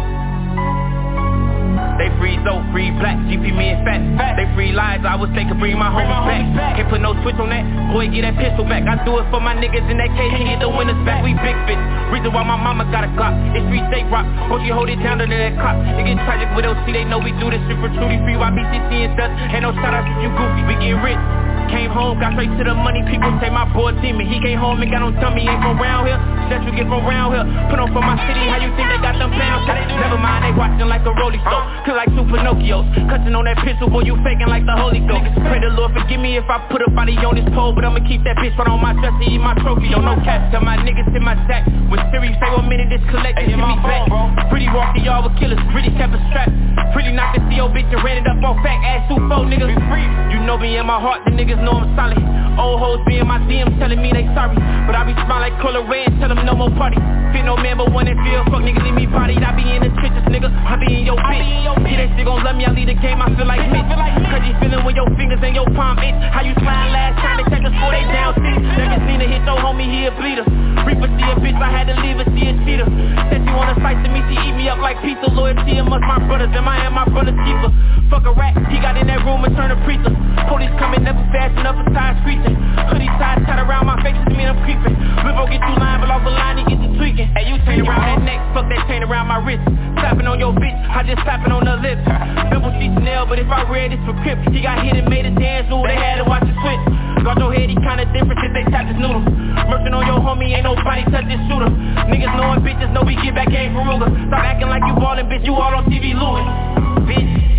They free dope, free black, G P me and fat, fat. They free lies, I wish they could bring my homies back. back Can't put no switch on that, boy get that pistol back. I do it for my niggas in that case, can't get the winners back. We big fish, reason why my mama got a Glock. It's free state rock, won't you hold it down under that clock. It get tragic with O C, they know we do this shit for truly. Free Y B C C and stuff, ain't no shout out if you goofy, we get rich. Came home, got straight to the money, people say my boy teaming. He came home and got on tummy, ain't from round here. That's you get from round here. Put on for my city, how you think they got them pounds? Never mind, they watching like a rolling stone. Feel like two Pinocchios, cutting on that pistol, boy, you faking like the Holy Ghost. Pray the Lord forgive me if I put a body on this pole, but I'ma keep that bitch right on my chest to eat my trophy. Don't no cap, tell my niggas in my sack. When Siri say one minute, this collector, hey, hit me back. Pretty walk the yard with killers, pretty kept a strap. Pretty knocked the C O bitch and ran it up on fat ass two four niggas. You know me in my heart, the niggas know I'm solid. Old hoes be in my D Ms telling me they sorry, but I be smiling like Color Red, tell them no more party. Fit no man but one and feel, fuck niggas leave me bodied. I be in the trenches, nigga, I be in your bitch. Yeah, that shit gon' love me, I lead the game, I feel like bitch. Cause you feeling with your fingers and your palm itch. How you slime last time they check us for they down six. Never seen a hit, your homie, he a bleeder. Reaper see a bitch, I had to leave her, see a cheater. Said she wanna slice to me, she eat me up like pizza. Loyalty amongst my brothers, and I am my brother's keeper. Fuck a rat, he got in that room and turned a preacher. Police coming, never fast enough for time screeching. Hoodie ties tied around my face, to me I'm creeping. Rivo get you lying, but off the line he get you tweaking. Hey, you chain around that neck, fuck that chain around my wrist. Slapping on your bitch, I just slapping on the lips. Simple sheet Chanel, but if I read it's for Crip. He got hit and made a dance, ooh, they had to watch it switch. Got your head, he kinda different since they tapped his noodle. Merchant on your homie, ain't nobody touch this shooter. Niggas knowing bitches know we get back game for Ruger. Stop acting like you ballin', bitch, you all on T V looting. Bitch.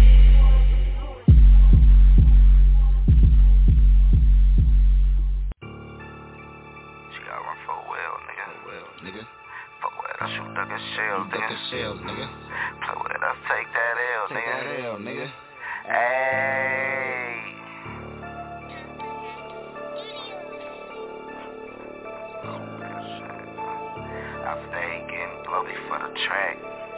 I shoot duck and shells, nigga. Shells, nigga. Play with it, I take that L, take nigga. That L, nigga. Ayy. I stay getting bloody for the track.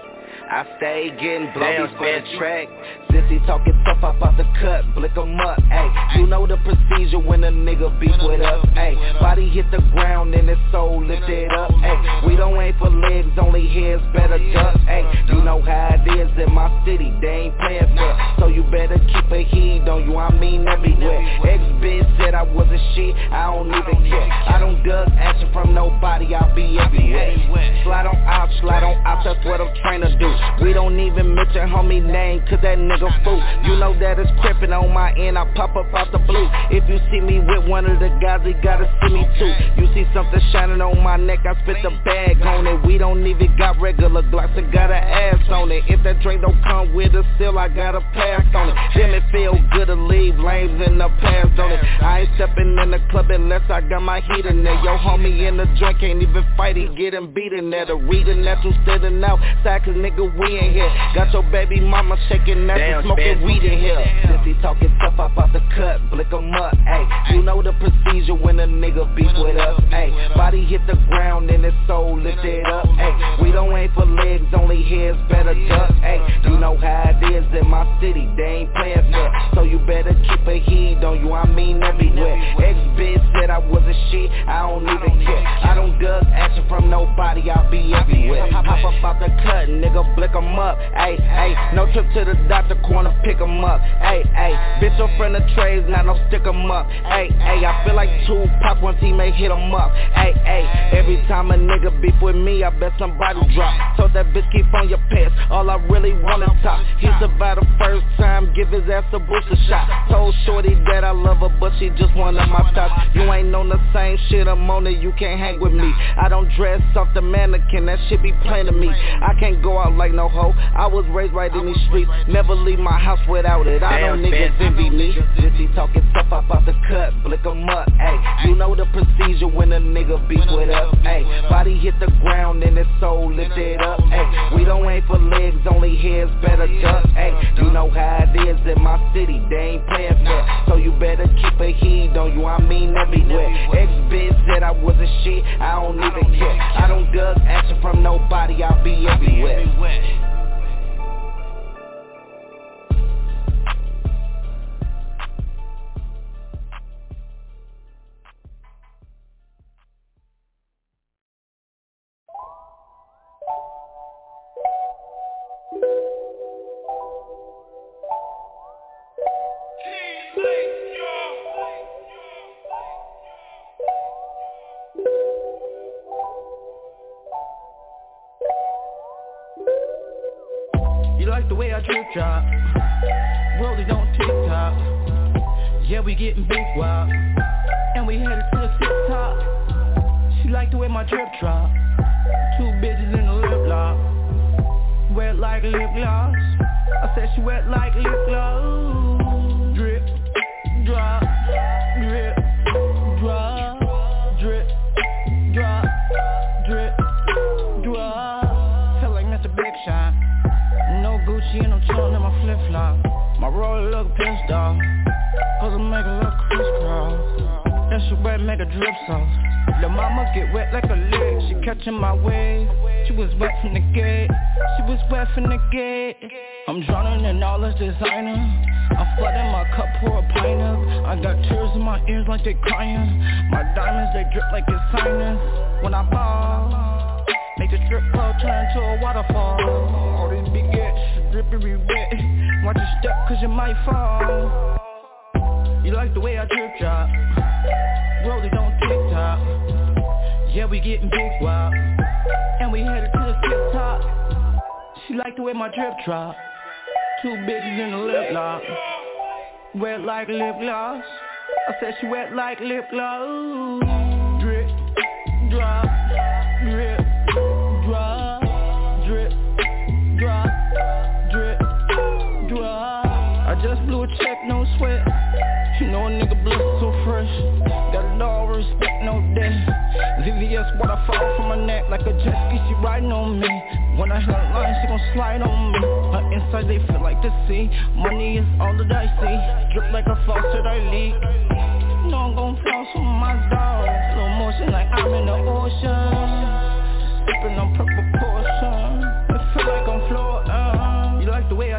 I stay getting blown for the track. Sissy talking tough about the cut, blick 'em up, ayy. You know the procedure when a nigga beef with us, ayy. Body hit the ground and his soul lifted up, ayy. We don't aim for legs, only heads, better duck, ayy. You know how it is in my city, they ain't playing for us, so you better keep a heed on you, I mean everywhere. Ex-bitch said I was a shit, I don't even care. I don't dug action from nobody, I'll be everywhere. Slide on out, slide on out, that's what I'm trying to do. We don't even mention homie name, cause that nigga fool. You know that it's crippin' on my end, I pop up out the blue. If you see me with one of the guys, he gotta see me too. You see something shining on my neck, I spit the bag on it. We don't even got regular Glocks, I got an ass on it. If that drink don't come with a seal, I gotta pass on it. Damn, it feel good to leave lames in the past on it. I ain't stepping in the club unless I got my heat in there. Yo homie in the joint can't even fight, he getting beaten at a reading that you sitting outside, cause nigga we in here. Got your baby mama shaking that and smoking weed in here. Sissy talking tough about the cut, blick 'em up, ayy. You know the procedure when a nigga beef with us, ayy. Body hit the ground and his soul lifted up, ayy. We don't aim for legs, only heads, better duck, ayy. You know how it is in my city, they ain't playing fair, so you better keep a heed on you, I mean everywhere. Ex-bitch said I was a shit, I don't even care. I don't dug action from nobody, I'll be everywhere. Hop up out the cut, nigga, blick 'em up, ayy, ayy. No trip to the doctor corner, pick 'em up, ayy, ayy. Bitch, your friend of trades, now no stick 'em up, ayy, ayy. I feel like two pop, one teammate hit 'em up, ayy, ayy. Every time a nigga beef with me, I bet somebody drop. Told that bitch keep on your pants, all I really wanna talk. He survived the first time, give his ass a booster shot. Told shorty that I love her, but she just one of my thoughts. You ain't on the same shit I'm on it, you can't hang with me. I don't dress off the mannequin, that shit be plain to me. I can't go out like no hoe, I was raised right in these streets. Never leave my house without it, I don't niggas envy me. Sissy talking tough about the cut, blick 'em up, ayy. You know the procedure when a nigga beef with us, ayy. Body hit the ground and his soul lifted up, ayy. We don't aim for legs, only heads, better duck, ayy. You know how it is in my city, they ain't playing fair, so you better keep a heed on you, I mean everywhere. Ex-bitch said I was a shit, I don't even care. I don't dug action from nobody, I'll be everywhere. The way I drip drop, rolling on TikTok. Yeah, we getting big wild, and we headed to the tip top. She like the way my drip drop. Two bitches in the lip lock, wet like lip gloss. I said she wet like lip gloss. Drip, drop, drip, drop, drip, drop, drip, drop. Feel like Mister Big Shot. No Gucci and I'm chillin' in my flip-flop. My roller look pissed off, cause I make it look crisscross. That shit wet, make a drip sauce. The mama get wet like a lick, she catching my wave. She was wet from the gate, she was wet from the gate. I'm drowning in all this designer, I'm flooding my cup, pour a pint up. I got tears in my ears like they crying. My diamonds, they drip like it's sinus. When I ball, make the strip club turn to a waterfall. All these big gets drippy wet. Watch your step cause you might fall. You like the way I drip drop, rolling on TikTok. Yeah, we getting big wild, and we headed to the tip top. She like the way my drip drop. Two bitches in the lip lock, wet like lip gloss. I said she wet like lip gloss. Drip, drop, drip, drop, drip, drop, drip, drop. I just blew a check, no sweat. You know a nigga bliss so fresh. Got it all, respect, no debt. V V S, what I fall from my neck like a jet ski, she riding on me. When I hit a line, she gon' slide on me. Her inside, they feel like the sea. Money is all that I see. Drip like a faucet, I leak. You know I'm gon' floss with my dog. Slow motion like I'm in the ocean. Sippin' on purple portion. I feel like I'm Florida.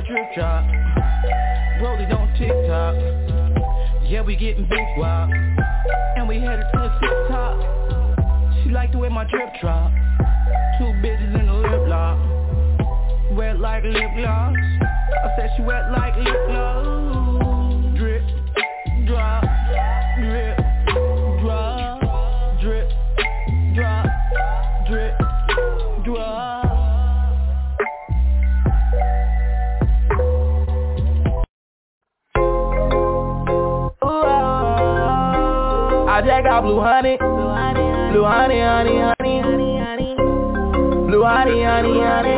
our drip drop. Rolling on TikTok. Yeah, we getting big wild. And we headed to the tip top. She like the way my drip drop. Two bitches in the lip lock. Wet like lip gloss. I said she wet like lip gloss. Drip, drop, drip, drop, drip, drop, drip, drop. I just got blue honey, blue honey, honey, honey, blue honey, honey, honey.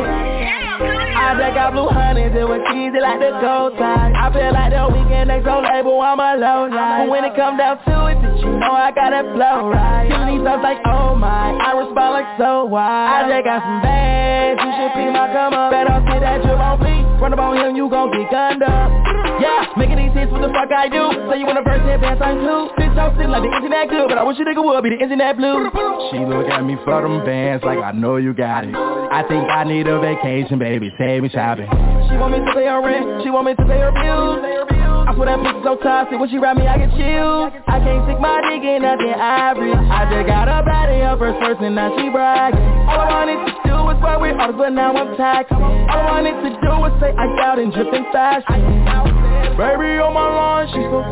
I just got blue honey, it was cheesy like the gold tide. I feel like the weekend next on label, I'm alone. But when it come down to it, bitch, you know I got that flow right. Giving these stuff like, oh my, I respond like so wide. I just got some bands, you should be my come up. Better sit that drip on me, run up on him, you gon' get gunned up. Yeah, making these hits, what the fuck I do? So you wanna verse headbands, I'm too. Bitch, I'm sitting like the internet good, but I wish a nigga would be the internet blue. She look at me for them bands like I know you got it. I think I need a vacation, baby, take me shopping. She want me to pay her rent, she want me to pay her bills. I put that pussy so toxic, when she ride me I get chills. I can't stick my dick in nothing average. I just got a body up first person, now she bragging. All I wanted to do was work with artists, but now I'm taxing. All I wanted to do was say I out and drip in fashion. Baby on my line, she so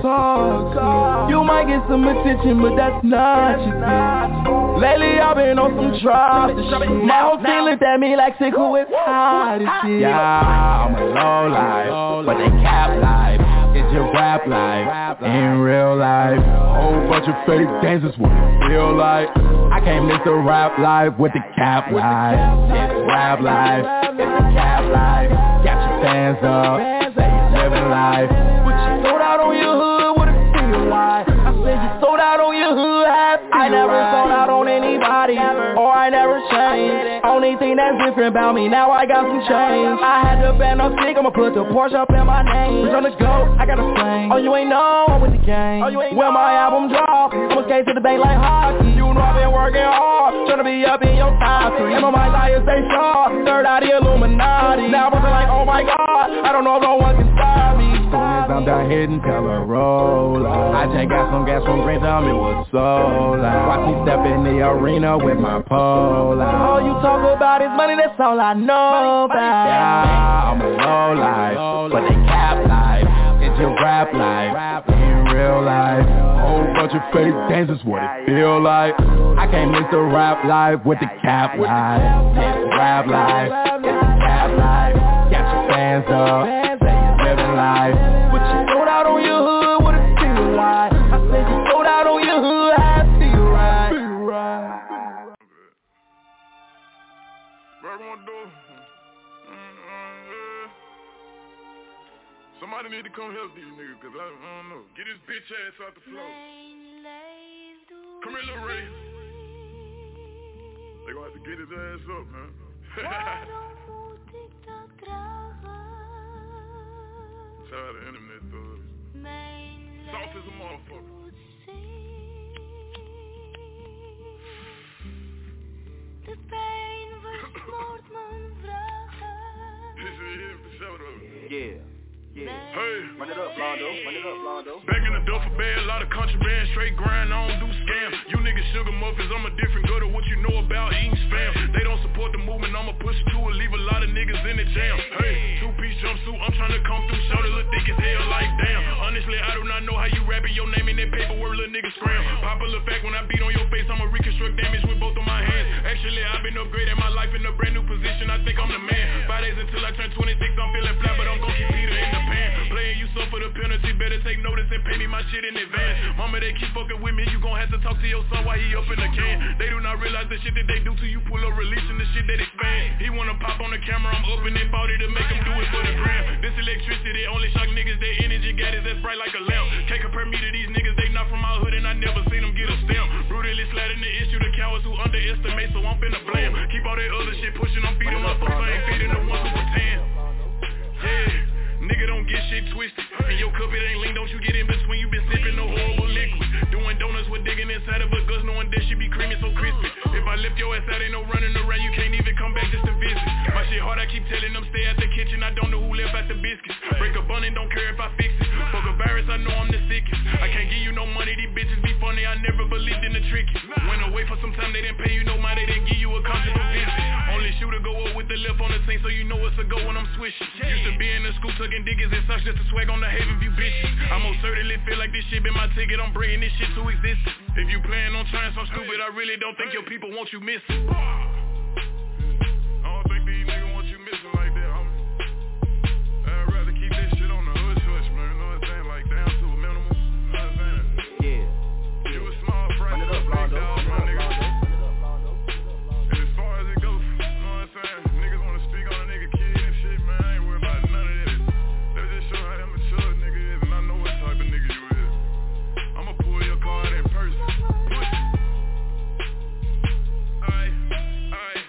toxic. You might get some attention, but that's not your thing. Lately I've been on some drops. My whole team looked at me like, sick, who is hot as shit. Yeah, I'm a low life, but they cap life. It's your rap life, in real life. Whole bunch of fake dancers, what it feel like. I can't mix the rap life with the cap life. It's rap life, it's the cap life. Got your fans up, say you're living life. But you sold out on your hood, what it feel like. I said you sold out on your hood, I never sold out on anybody, or I never changed. Only thing that's different about me, now I got some change. I had to bend no stick, I'ma put the Porsche up in my name. Bitch on the go, I got a slang. Oh, you ain't know I'm with the gang. Oh, you ain't when my album drop, I'ma skate to the bank like hockey. You know I've been working hard, tryna be up in your top three. And my mind, I stay sharp, third out the Illuminati. Now I'm like, oh my God, I don't know if no one can stop me. Soon as I'm done hitting, tell her roll up. I just got some gas from Green Thumb, it was so loud. Watch me step in the arena with my pole out. All you talk about is money, that's all I know about. Yeah, I'm a low life, but they cap life. It's your rap life, in real life. Whole bunch of fake dancers, what it feel like. I can't mix the rap life with the cap life. It's rap life, it's the cap life. Got your fans up, say you're living life. But you sold out on your hood, what it feel like. I said you sold out on your hood, how it feel right. Feel right. Somebody need to come help these niggas, cause I, I don't know. Get his bitch ass out the floor. Come here, Lil Ray. They gonna have to get his ass up, man. Shout out to internet thugs. Sauce is a motherfucker. De pijn versmoort mijn vragen. This is him for shout out. Yeah. Yeah. Hey. Run it up, Londo. Run it up, Londo. Back in the duffel bag, a lot of contraband, straight grind, I don't do scam. You niggas sugar muffins, I'm a different gutter. What you know about eating spam? They don't support the movement, I'ma push it to it, leave a lot of niggas in the jam. Hey, two-piece jumpsuit, I'm trying to come through, show the look thick as hell, like damn. Honestly, I do not know how you rapping your name in that paperwork, little niggas scram. Popular fact, when I beat on your face, I'ma reconstruct damage with both of my hands. Actually, I've been upgrading my life in a brand new position, I think I'm the man. Five days until I turn twenty-six, I'm feeling flat, but I'm gon' keep Peter in the pan. Playing you suffer the penalty, better take notice and pay me my shit in advance. Mama, they keep fucking with me, you gon' have to talk to your son while he up in the can. They do not realize the shit that they do to you, pull up releasing the shit that expand. He wanna pop on the camera, I'm up in that body to make him do it for the gram. This electricity only shock niggas, their energy got it that's bright like a lamp. Can't compare me to these niggas, they not from my hood and I never seen them get a stamp. Brutally sliding the issue, the cowards who underestimate, so I'm finna blame. Keep all that other shit pushing, I'm feeding motherfuckers, I ain't feeding the ones who pretend. Yeah. Nigga don't get shit twisted. In your cup it ain't lean, don't you get in between. You been sipping no horrible liquid. Doing donuts with digging inside of a gus, knowing that she be creamy so crispy. If I lift your ass out, ain't no running around. You can't even come back just to visit. My shit hard, I keep telling them stay at the kitchen. I don't know who left, I like the biscuits. Break a bun and don't care if I fix it. Fuck a virus, I know I'm the sickest. I can't give you no money, these bitches be funny. I never believed in the tricky. Went away for some time, they didn't pay you no money, they didn't give you a comfortable visit. Only shooter go up with the left on the team, so you know it's a go when I'm swishing. Used to be in the school tucking diggers and such just to swag on the Haven View bitches. I most certainly feel like this shit been my ticket, I'm bringing this shit to existence. If you plan on trying some stupid, I really don't think your people want you missing. I don't think these niggas want you missing like that, homie. I'd rather keep this shit on the hush hush, man. You know what I'm saying? Like down to a minimum. You know what I'm saying? Yeah. You a small fry, you a big dog, my nigga. And as far as it goes, you know what I'm saying? Niggas wanna speak on a nigga kid and shit, man. I ain't worried about none of that. Let's just show how that mature nigga is, and I know what type of nigga you is. I'ma pull your card in person. Aight, aight.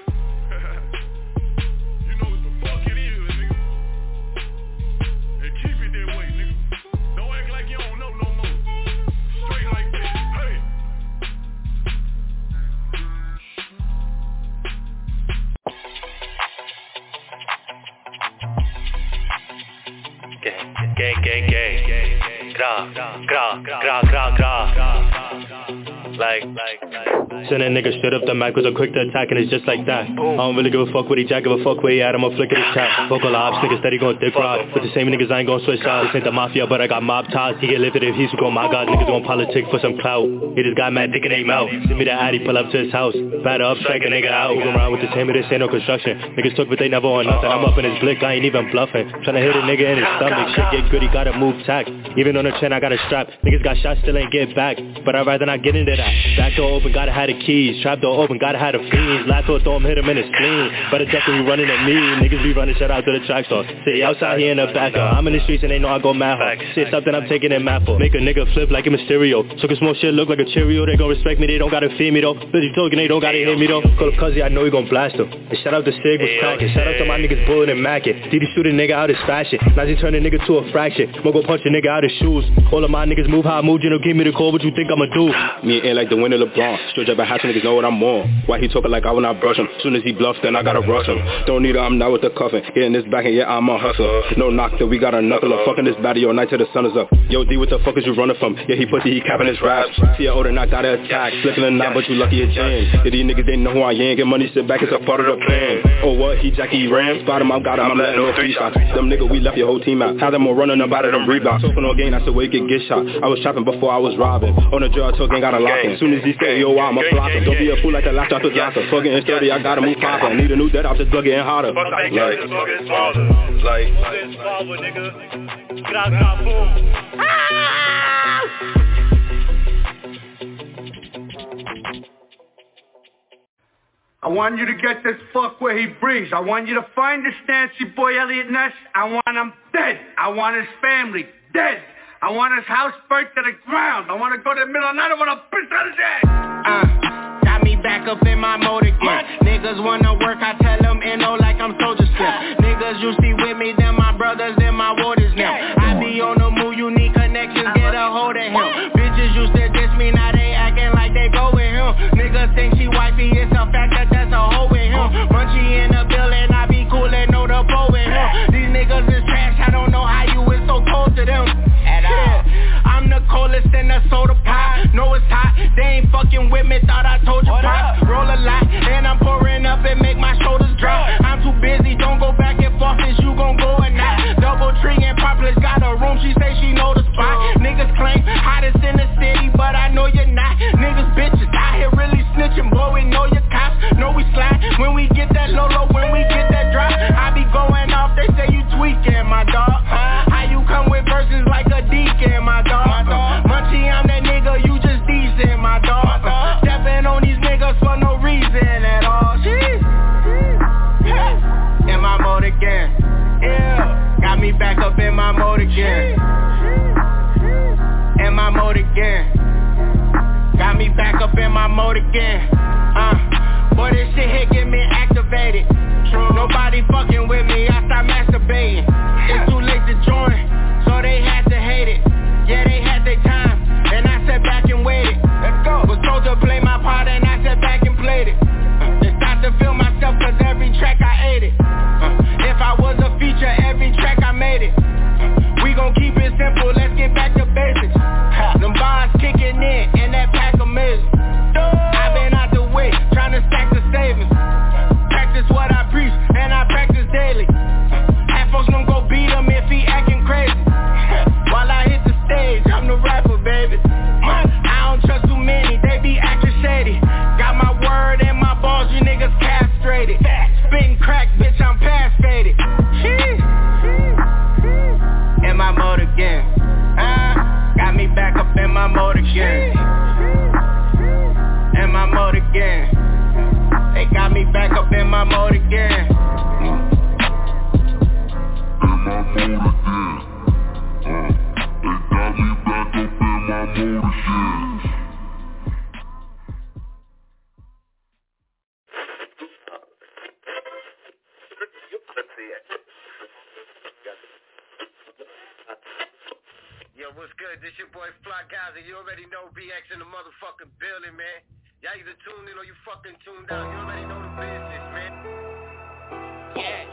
You know what the fuck it is, nigga. And keep it that way, nigga. Don't act like you don't know no more. Straight like that. Hey. Gay, gay, gay, gay. Gra, gra, gra, gra, gra. Like, like, like. Send that nigga straight up the mic with a quick to attack and it's just like that. I don't really give a fuck what he jack, give a fuck where he at, I'ma flick at his chat. Vocal ops, niggas steady gon' dick ride. With the same niggas I ain't gon' switch sides. This ain't the mafia, but I got mob ties. He get lifted if he's go, my god, niggas gon' politic for some clout. He just got mad dick in their mouth. Send me the addy, pull up to his house. Batter up, strike a nigga out. Move around with the same, this ain't no construction. Niggas took but they never on nothing. I'm up in his blick, I ain't even bluffing. Tryna hit a nigga in his stomach. Shit get gritty, gotta move tack. Even on the chin, I got a strap. Niggas got shot, still ain't get back. But I'd rather not get into that. Back door open, gotta have the keys. Trap door open, gotta have the fiends. Last door throw him, hit him in his spleen. But it's definitely running at me. Niggas be running shit out to the track store. Say outside here in the back. I'm in the streets and they know I go mad hard. Shit something I'm taking in mad for. Make a nigga flip like a Mysterio. So can small shit look like a Cheerio. They gon' respect me, they don't gotta feed me though. Busy talking, they don't gotta hear me though. Call up Cuzzy, I know he gon' blast him. And shout out to Sig was cracking. Shout out to my niggas Bullet and Mackin. Did he shoot a nigga out his fashion? Now he turn a nigga to a fraction. I'ma go punch a nigga out his shoes. All of my niggas move how I move, you know, give me the call, what you think I'ma do? Me ain't like the winner LeBron. Straight up a house, niggas know what I'm on. Why he talking like I will not brush him? Soon as he bluffs, then I gotta rush him. Don't need her, I'm not with the cuffin'. Getting this back and yeah, I'm a hustler. No knock till we got a knuckler. Fucking this baddie all night till the sun is up. Yo, D, what the fuck is you running from? Yeah, he pussy, he capping his raps. See ya older, not got to attack. Flipping a knot, but you lucky it changed. Yeah, these niggas, they know who I am. Get money, sit back, it's a part of the plan. Oh, what? He Jackie Ram? Spot him, I got him, I'm letting no free shots. Them niggas, we left your whole team out. Had them all running about it, them rebounds. Talking all game, that's the way you get shot. I was trapping before I was robbing. On the drill, I took and got a lock in. Soon as he say, yo, I'ma flock him. Don't be a fool like the last shot to Johnson. Fucking in thirty, I gotta move proper. Need a new dead off, just plug getting hotter. Like, like, I want you to get this fuck where he breathes. I want you to find this Nancy boy Elliot Ness. I want him dead. I want his family dead. I want his house burnt to the ground. I want to go to the middle of the night. I want to piss on his head. Uh, got me back up in my mode again. Niggas wanna work, I tell them N O like I'm Soldier Slim. Niggas you see with me, them my brothers, them my waters now. I be on the move, you need connections, get a hold of him. Bitches used to diss me, now they acting like they go with him. Niggas think she wifey, it's a fact that that's a hoe with him. Munchie in the building, I be coolin', know the pro with him. These niggas is trash, I don't know how you is so cold to them. At all. I'm the coldest in the soda pie. Know it's hot, they ain't fucking with me, thought I told you pop. Roll a lot, and I'm pouring up and make my shoulders drop. I'm too busy, don't go back and forth, is you gon' go or not? Double tree and Poplar's got a room, she say she know the spot. Niggas claim hottest in the city, but I know you're not. Niggas bitches out here really snitching, boy, we know your cops. Know we slide when we get that Lolo, when we get that drop. I be going off, they say you tweaking, my dog. How you come with verses like a deacon, my dog? Munchie, I'm that nigga, you just decent, my dog. Stepping on these niggas for no reason at all. Jeez. In my mode again. Yeah. Got me back up in my mode again. In my mode again. Got me back up in my mode again. Uh, boy, this shit here get me activated. True. Nobody fucking with me, I start masturbating. It's too late to join, so they had to hate it. Yeah, they had their time, and I sat back and waited. Let's go. Was told to play my part, and I sat back and played it. Uh, it's time to feel myself, cause every track I ate it. Uh, if I was a feature, every track I made Yo, what's good? This your boy Fly Gaza. You already know B X in the motherfucking building, man. Y'all either tuned in or you fucking tuned out. You already know the business, man. Yes.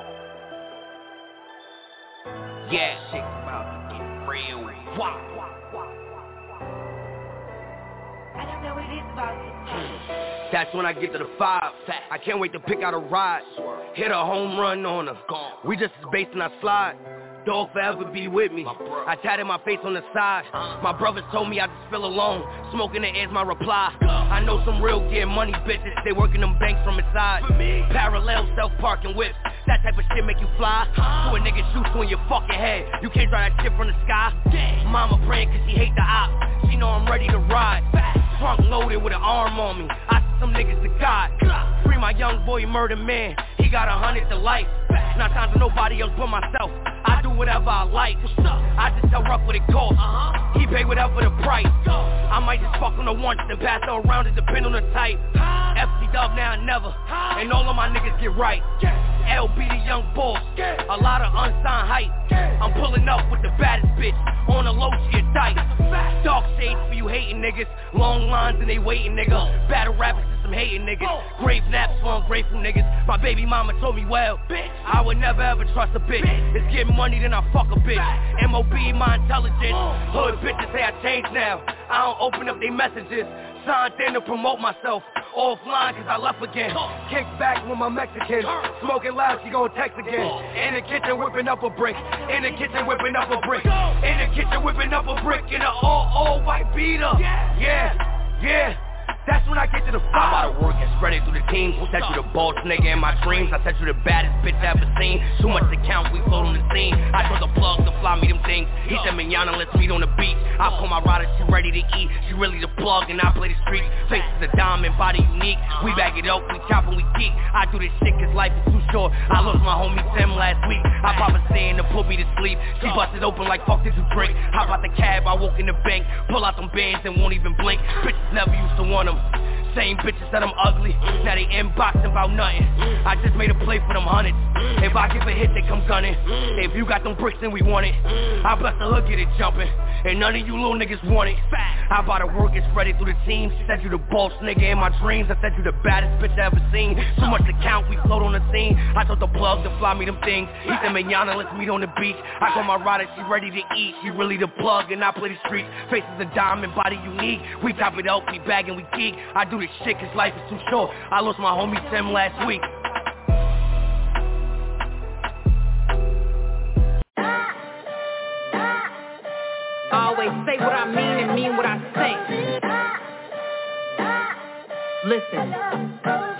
Yeah, shit about to get real. Wow. I don't know what it is about it. That's when I get to the five. I can't wait to pick out a ride. Hit a home run on her. We just as based and I slide. Dog forever be with me. I tatted my face on the side. My brothers told me I just feel alone. Smoking the air's my reply. I know some real get money bitches. They working them banks from inside. Parallel self-parking whips. That type of shit make you fly. So a nigga shoots you in your fucking head. You can't drive that shit from the sky. Mama praying cause she hate the op. She know I'm ready to ride. Trunk loaded with an arm on me. I see some niggas to God. Free my young boy murder man. He got a hundred to life. Not time for nobody else but myself. I do whatever I like. I just tell Ruck what it costs. He pay whatever the price. I might just fuck on the once and pass her around it depend on the type. F C Dub now and never. And all of my niggas get right. L B the young boss. A lot of unsigned hype. I'm pulling up with the baddest bitch. On the low she a tight. Dark shades for you hating niggas. Long lines and they waiting nigga. Battle rappers and some hating niggas. Grave naps for ungrateful niggas. My baby mama told me well. I would never ever trust a bitch. It's getting money then I fuck a bitch. M O B my intelligence. Hood bitches say I changed now. I don't open up their messages. Signed in to promote myself. Offline cause I left again. Kick back with my Mexican. Smoking loud, she gon' text again. In the kitchen whipping up a brick. In the kitchen whipping up a brick. In the kitchen whipping up a brick. In a all, all white beater. Yeah, yeah. That's when I get to the five. I'm out of work and spread it through the team. Set you the boss nigga in my dreams. I set you the baddest bitch I ever seen. Too much to count, we float on the scene. I told the plug to fly me them things. He said, Manana, let's meet on the beach. I pull my rider, she ready to eat. She really the plug and I play the streets. Face is a diamond, body unique. We back it up, we chop and we geek. I do this shit cause life is too short. I lost my homie Tim last week. I pop a stand to put me to sleep. She busted open like fuck did you drink. Hop out the cab, I walk in the bank. Pull out them bands and won't even blink. Bitches never used to want them. Same bitches said I'm ugly, now they inboxing about nothing. I just made a play for them hundreds. If I give a hit, they come gunning. If you got them bricks, then we want it. I bless the hood, get it jumping. And none of you little niggas want it. I bought a work and spread it through the team. Said you the boss nigga in my dreams. I said you the baddest bitch I ever seen. Too much to count, we float on the scene. I told the plug to fly me them things. He said, Manana, let's meet on the beach. I call my rider, she ready to eat. She really the plug and I play the streets. Face is a diamond, body unique. We top it up, we bag and we geek. I do this shit cause life is too short. I lost my homie Tim last week. I always say what I mean and mean what I say. Listen.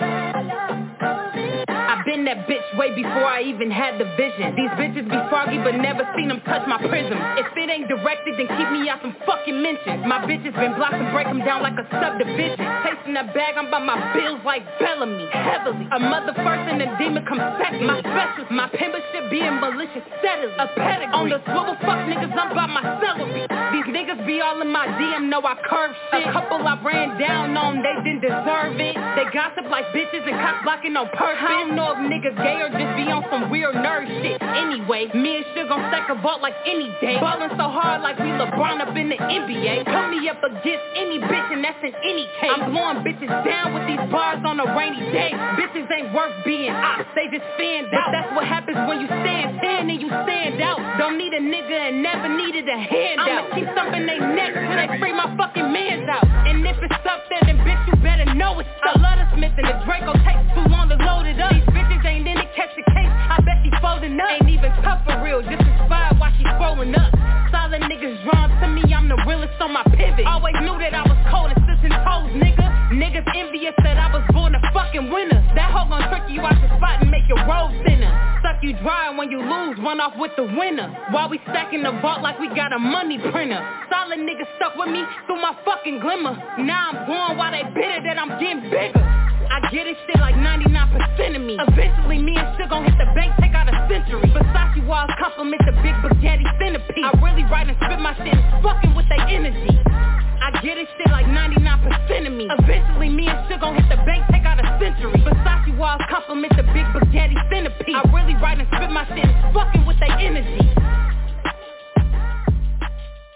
I've been that bitch way before I even had the vision. These bitches be foggy but never seen them touch my prism. If it ain't directed then keep me out some fucking mentions. My bitches been blocked and break them down like a subdivision. Tasting that bag, I'm by my bills like Bellamy. Heavily, a mother first and a demon come second. My specials, my membership being malicious steadily. A pedigree, on the swivel fuck niggas, I'm by my celery. These niggas be all in my D M, know I curve shit. A couple I ran down on, they didn't deserve it. They gossip like bitches and cock blocking on purpose. I don't know if niggas gay or just be on some weird nerd shit. Anyway, me and Suge gon' stack a vault like any day. Ballin' so hard like we LeBron up in the N B A. Put me up against any bitch and that's in any case. I'm blowing bitches down with these bars on a rainy day. Bitches ain't worth being ops, they just stand out. But that's what happens when you stand ten and you stand out. Don't need a nigga and never needed a handout. I'ma keep thumping they necks till they free my fucking mans out. And if it's up there then bitch you better know it's up. I love the Smith and the Draco takes too long to load it up. These bitches ain't in it, catch the case, I bet she folding up. Ain't even tough for real, just inspired while she rolling up. Solid niggas drawn to me, I'm the realest on my pivot. Always knew that I was cold and sits and toes, nigga. Niggas envious that I was born a fucking winner. That hoe gon' trick you out the spot and make your roll thinner. Suck you dry when you lose, run off with the winner. While we stacking the vault like we got a money printer. Solid niggas stuck with me through my fucking glimmer. Now I'm going while they bitter that I'm getting bigger. I get this shit like ninety-nine percent of me. Eventually me and Suge gon' hit the bank, take out a century. Versace walls compliment the big spaghetti centipede. I really write and spit my shit and fucking with their energy. I get this shit like ninety-nine percent of me. Eventually me and Suge gon' hit the bank, take out a century. Versace walls compliment the big spaghetti centipede. I really write and spit my shit and fucking with their energy.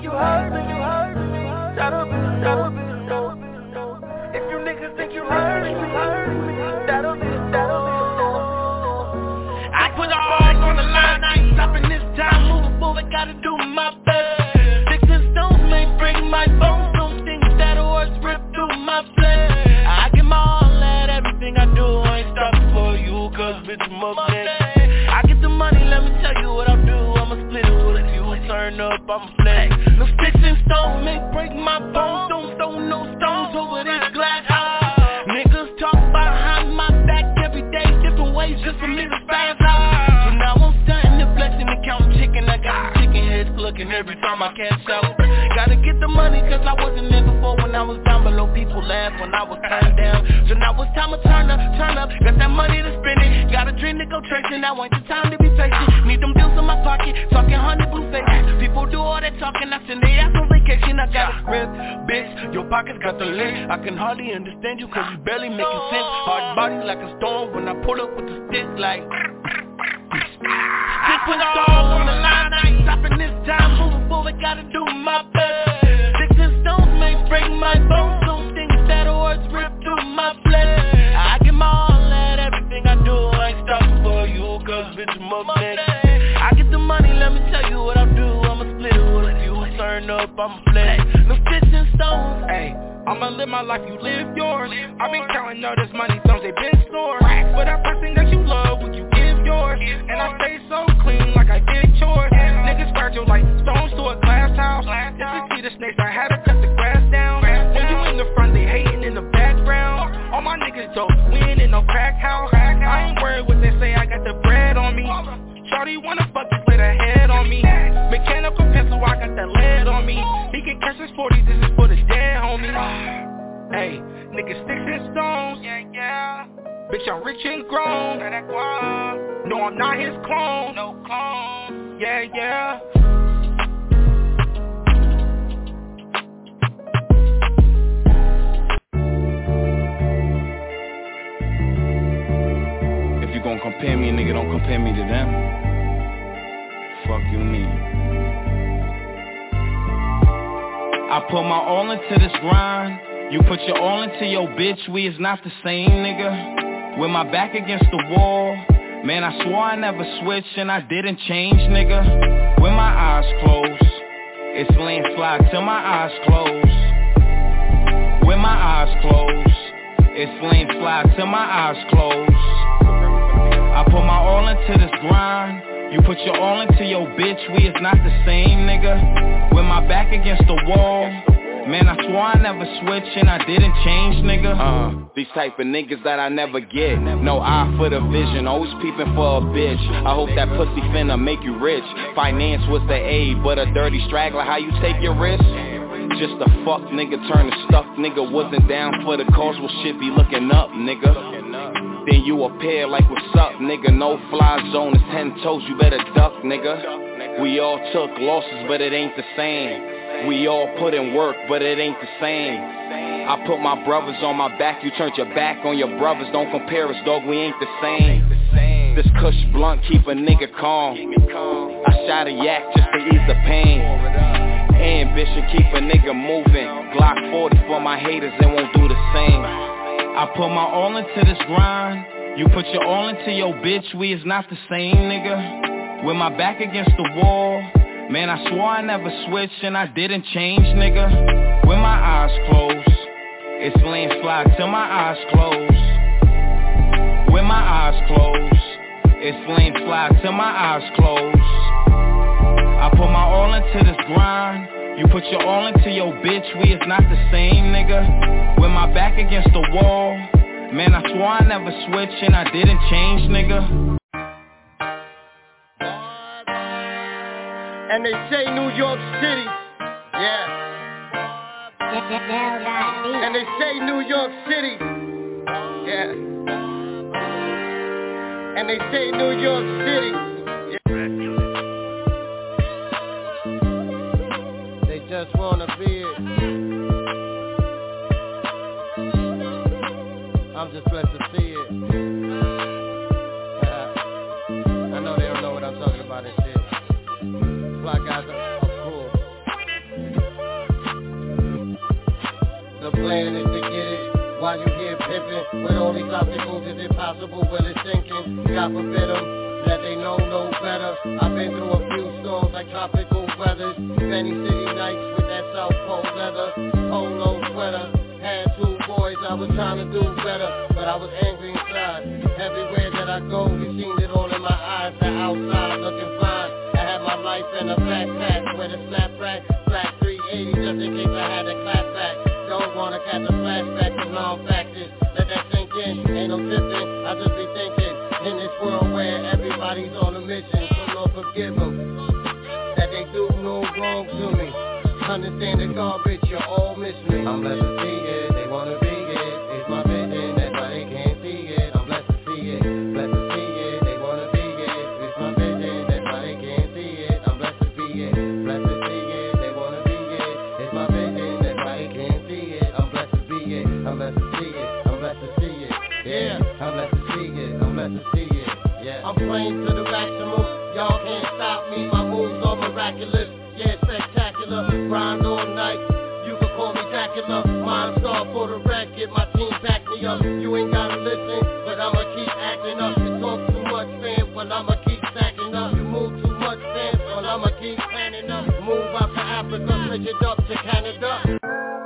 you heard me, you heard me, that'll be the that'll be the that'll be the that'll. If you niggas think you heard me, you heard me, that'll be the that'll be the that'll. I put it all on the line, I ain't stopping this time. Moving forward, gotta do my best. Sticks and stones may break my bones. Some things that'll always rip through my flesh. I give my all at everything I do. I ain't stopping for you, cause bitch, I'm up next. I get the money, let me tell you what I'll do. I'ma split it with you, turn up, I'ma flex. No sticks and stones may break my bones. Don't throw no stones over this glass house. Niggas talk behind my back every day, different ways just for me to spaz out. So now I'm stunting and flexing and counting chicken. I got chicken heads clucking every time I cash out. Gotta get the money cause I wasn't there before. When I was down below, people laughed when I was turned down. So now it's time to turn up, turn up. Got that money to spend it. Got a dream to go chasing. Now ain't the time to be patient. Need them bills in my pocket, talking hundred blue faces. People do all that talking, I send they ass on vacation. I got a grip, bitch, your pockets got the lid. I can hardly understand you cause you barely making sense. Hard body like a storm when I pull up with the stick like just put it all on the line, I ain't stopping this time. Moving forward, gotta do my best. Sticks and stones may break my bones. Some things that'll always rip through my flesh. I give my all at everything I do. I ain't stopping for you, cause bitch, I'm up next. I get the money, let me tell you what I'll do. I'ma split it with you, turn up, I'ma flex. No sticks and stones, ayy. I'ma live my life, you live yours. I've been counting all this money, thumbs they been sore. For that person that you love, would you give yours? And I stay so clean like I did chores. Niggas fragile like stones to a glass house. If you see the snakes, I had to cut the grass down. When you in the front, they hating in the background. All my niggas dope, we ain't in no crack house. I ain't worried what they say, I got the bread on me. Shorty wanna fuck just with her head on me. Mechanical pencil, I got that lead on me. He can catch his forties, this is for the dead homie. Hey, niggas sticks and stones. Yeah, yeah. Bitch, I'm rich and grown. No, I'm not his clone. No clone. Yeah, yeah. If you gon' compare me, nigga, don't compare me to them. Fuck you mean? I put my all into this grind. You put your all into your bitch. We is not the same, nigga. With my back against the wall, man, I swore I never switched and I didn't change, nigga. With my eyes closed, it's landslide till my eyes closed. With my eyes closed, it's landslide till my eyes closed. I put my all into this grind. You put your all into your bitch. We is not the same, nigga. With my back against the wall, man, I swore I never switched and I didn't change, nigga. Uh, these type of niggas that I never get. No eye for the vision, always peeping for a bitch. I hope that pussy finna make you rich. Finance was the A, but a dirty straggler, how you take your risk? Just a fuck nigga turn to stuck nigga. Wasn't down for the cause, well shit be looking up, nigga. Then you appear like what's up, nigga. No fly zone, it's ten toes, you better duck, nigga. We all took losses, but it ain't the same. We all put in work, but it ain't the same. I put my brothers on my back, you turned your back on your brothers. Don't compare us, dog, we ain't the same. This kush blunt keep a nigga calm. I shot a yak just to ease the pain. Ambition keep a nigga moving. Glock forty for my haters, they won't do the same. I put my all into this grind. You put your all into your bitch, we is not the same, nigga. With my back against the wall, man, I swore I never switched and I didn't change, nigga. With my eyes closed, it's landslide till my eyes closed. With my eyes closed, it's landslide till my eyes closed. I put my all into this grind. You put your all into your bitch, we is not the same, nigga. With my back against the wall, man, I swore I never switched and I didn't change, nigga. And they say New York City, yeah. And they say New York City, yeah. And they say New York City, yeah. They just wanna be it. I'm just blessed to see it. Yeah. I know they don't know what I'm talking about and shit. Black guys are cool. plan is to get it. While you here pimping, with all these obstacles, is it possible? Well, it's sinking. God forbid them, that they know no better. I've been through a few storms like tropical weathers. Many city nights with that South Pole leather, polo sweater. Had two boys, I was trying to do better, but I was angry inside. Everywhere that I go, you seen it all in my eyes. The outside looking fine. I had my life in a backpack with a snap rack, black three eighty, just in case I had to clap back. Don't wanna catch a flashback to non-factors. Let that sink in, ain't no tipping. I just be thinking, in this world where everybody's on a mission, so Lord forgive them, that they do no wrong to me. Understand the garbage, you all miss me. I'm blessed to see it, they wanna be it. It's my vision, that's why they can't see it. I'm blessed to see it, blessed to see it, they wanna be it. It's my vision, that's why they can't see it. I'm blessed to be it, blessed to see it, they wanna be it. It's my vision, that's why they can't see it. I'm blessed to be it, I'm blessed to see it, I'm blessed to see it. Yeah, I'm blessed to see it, I'm blessed to see it. Yeah, I'm playing to the maximum, y'all can't stop me. My moves are miraculous, yeah, spectacular. Grind all night, you can call me Dracula. Mind star for the record, my team back me up. You ain't gotta listen, but I'ma keep acting up. You talk too much, fam, but I'ma keep stacking up. You move too much, fam, but I'ma keep planning up. Move out to Africa, switch it up to Canada.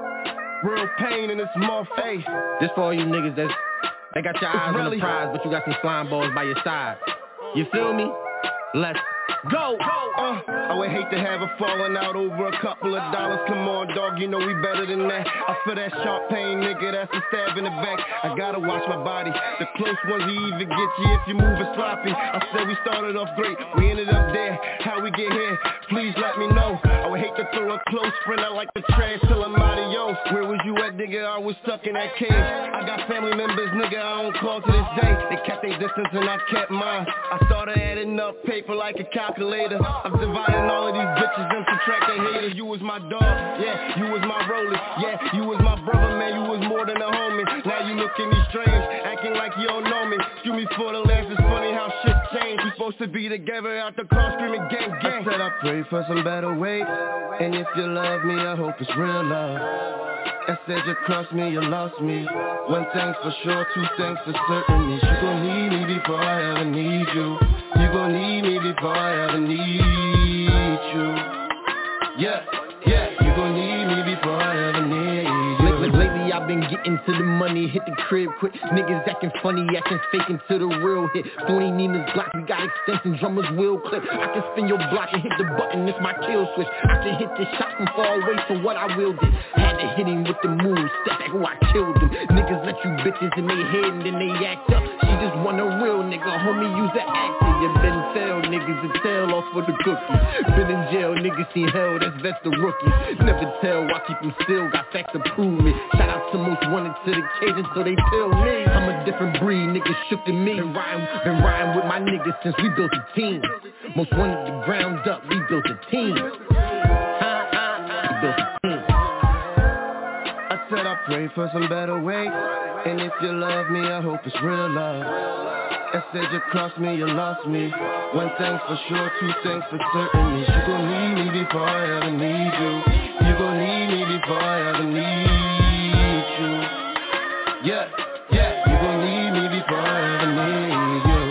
Real pain in this small face. This for all you niggas that's, they got your eyes really on the prize, but you got some slime balls by your side. You feel me? Let's go. Uh, I would hate to have a falling out over a couple of dollars. Come on, dog, you know we better than that. I feel that sharp pain, nigga, that's a stab in the back. I gotta watch my body. The close ones, you even get you if you moving sloppy. I said we started off great, we ended up there. How we get here? Please let me know. I would hate to throw a close friend out like the trash till I'm adios. Where was you at, nigga? I was stuck in that cage. I got family members, nigga, I don't call to this day. They kept their distance and I kept mine. I started adding up paper like a calculator. I'm dividing all of these bitches and subtracting haters. You was my dog, yeah, you was my roller, yeah, you was my brother, man, you was more than a homie. Now you looking me strange, acting like you don't know me. Excuse me for the last, it's funny how shit changed. We supposed to be together out the car screaming gang gang. I said I pray for some better ways, and if you love me, I hope it's real love. I said you crossed me, you lost me. One thing's for sure, two things for certain is you gon' need me before I ever need you. You gon' need me before I ever need you. Yeah, yeah, you gon' need me before I ever need you. Lately I've been getting to the money, hit the crib quick. Niggas acting funny, acting fake until the real hit. Tony Nina's block, we got extension, drummers will clip. I can spin your block and hit the button, it's my kill switch. I can hit this shot from far away from what I wielded. Had to hit him with the move, step back who I killed him. Niggas let you bitches in their head and then they act up. She just want a real nigga, homie, use the actor. You been tell niggas to tail off for the cookies. Been in jail, niggas seen hell, that's vest the rookies. Never tell, I keep them still, got facts to prove me. Shout out to most wanted to the cage until they tell me I'm a different breed, niggas shook to me. Been riding, been riding with my niggas since we built a team. Most wanted the ground up, we built a team. We built a team. I said I pray for some better ways, and if you love me, I hope it's real love. I said you crossed me, you lost me. One thing's for sure, two things for certain is you gon' need me before I ever need you. You gon' need me before I ever need you. Yeah, yeah, you gon' need me before I ever need you.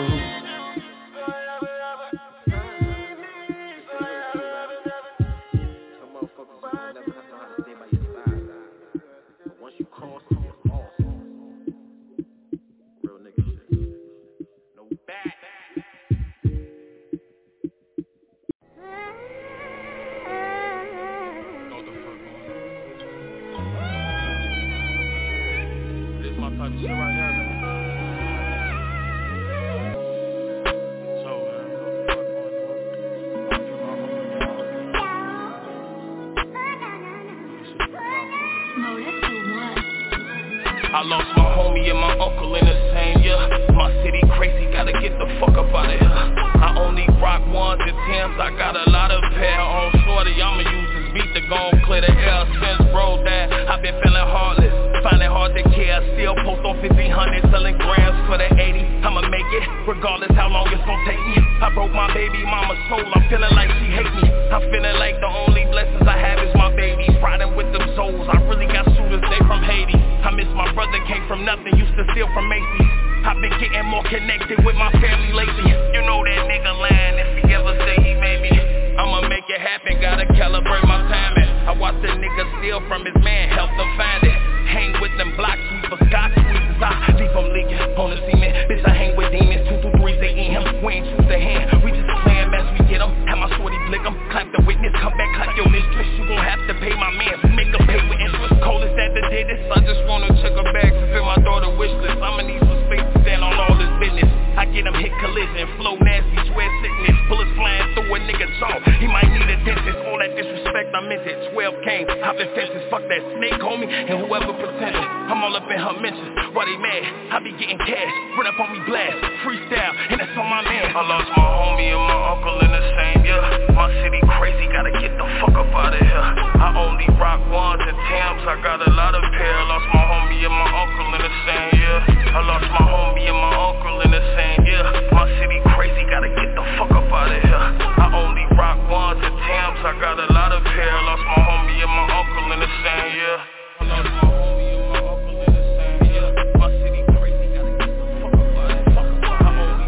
Some motherfuckers will never have to know how to stay by your side. But once you cross, it's awesome. Real nigga shit. No back. This my type of shit right here, man. So, man, what the fuck I lost my homie and my uncle in the same year. My city crazy, gotta get the fuck up out of here. I only rock ones and tens, I got a lot of pair on shorty. I'ma use this beat to go and clear the air. Since road that I've been feeling heartless, find it hard to care. Still post on fifteen hundred, selling grams for the eighty. I'ma make it, regardless how long it's gonna take me. I broke my baby mama's soul, I'm feeling like she hate me. I'm feeling like the only blessings I have is my babies. Riding with them souls, I really got shooters, they from Haiti. steal from his man, help them find it. Hang with them block sweepers, God squeezes, I leave them leaking on the cement. Bitch, I hang with demons, two through threes, they eat him. We ain't choose the hand, we just playing as we get him. Have my shorty blick him, clap the witness, come back, clap your mistress. You gon' have to pay my man, make her pay with interest. Coldest at the dentist, I just wanna check her bag, fulfill my daughter wish list. I'ma need some space to stand on all this business. I get him hit collision, flow nasty, swear sickness. Bullets flying through a nigga jaw, he might need a dentist. All that disrespect, I meant it. twelve came, hopping fences, fuck that snake homie, and whoever pretended. I'm all up in her mentions, why they mad? I be getting cash, run up on me blast, freestyle, and that's on my man. I lost my homie and my uncle in the same year. My city crazy, gotta get the fuck up out of here. I only rock ones and Tams, I got a lot of pair. Lost my homie and my uncle in the same year. I lost my homie and my uncle in the same year. My city crazy, gotta get the fuck up out of here. I only rock ones and Tams, I got a lot of pair. Lost my homie and my uncle in the same year. I lost my homie and my uncle in the same year. My city crazy, gotta get the fuck up out of here. I only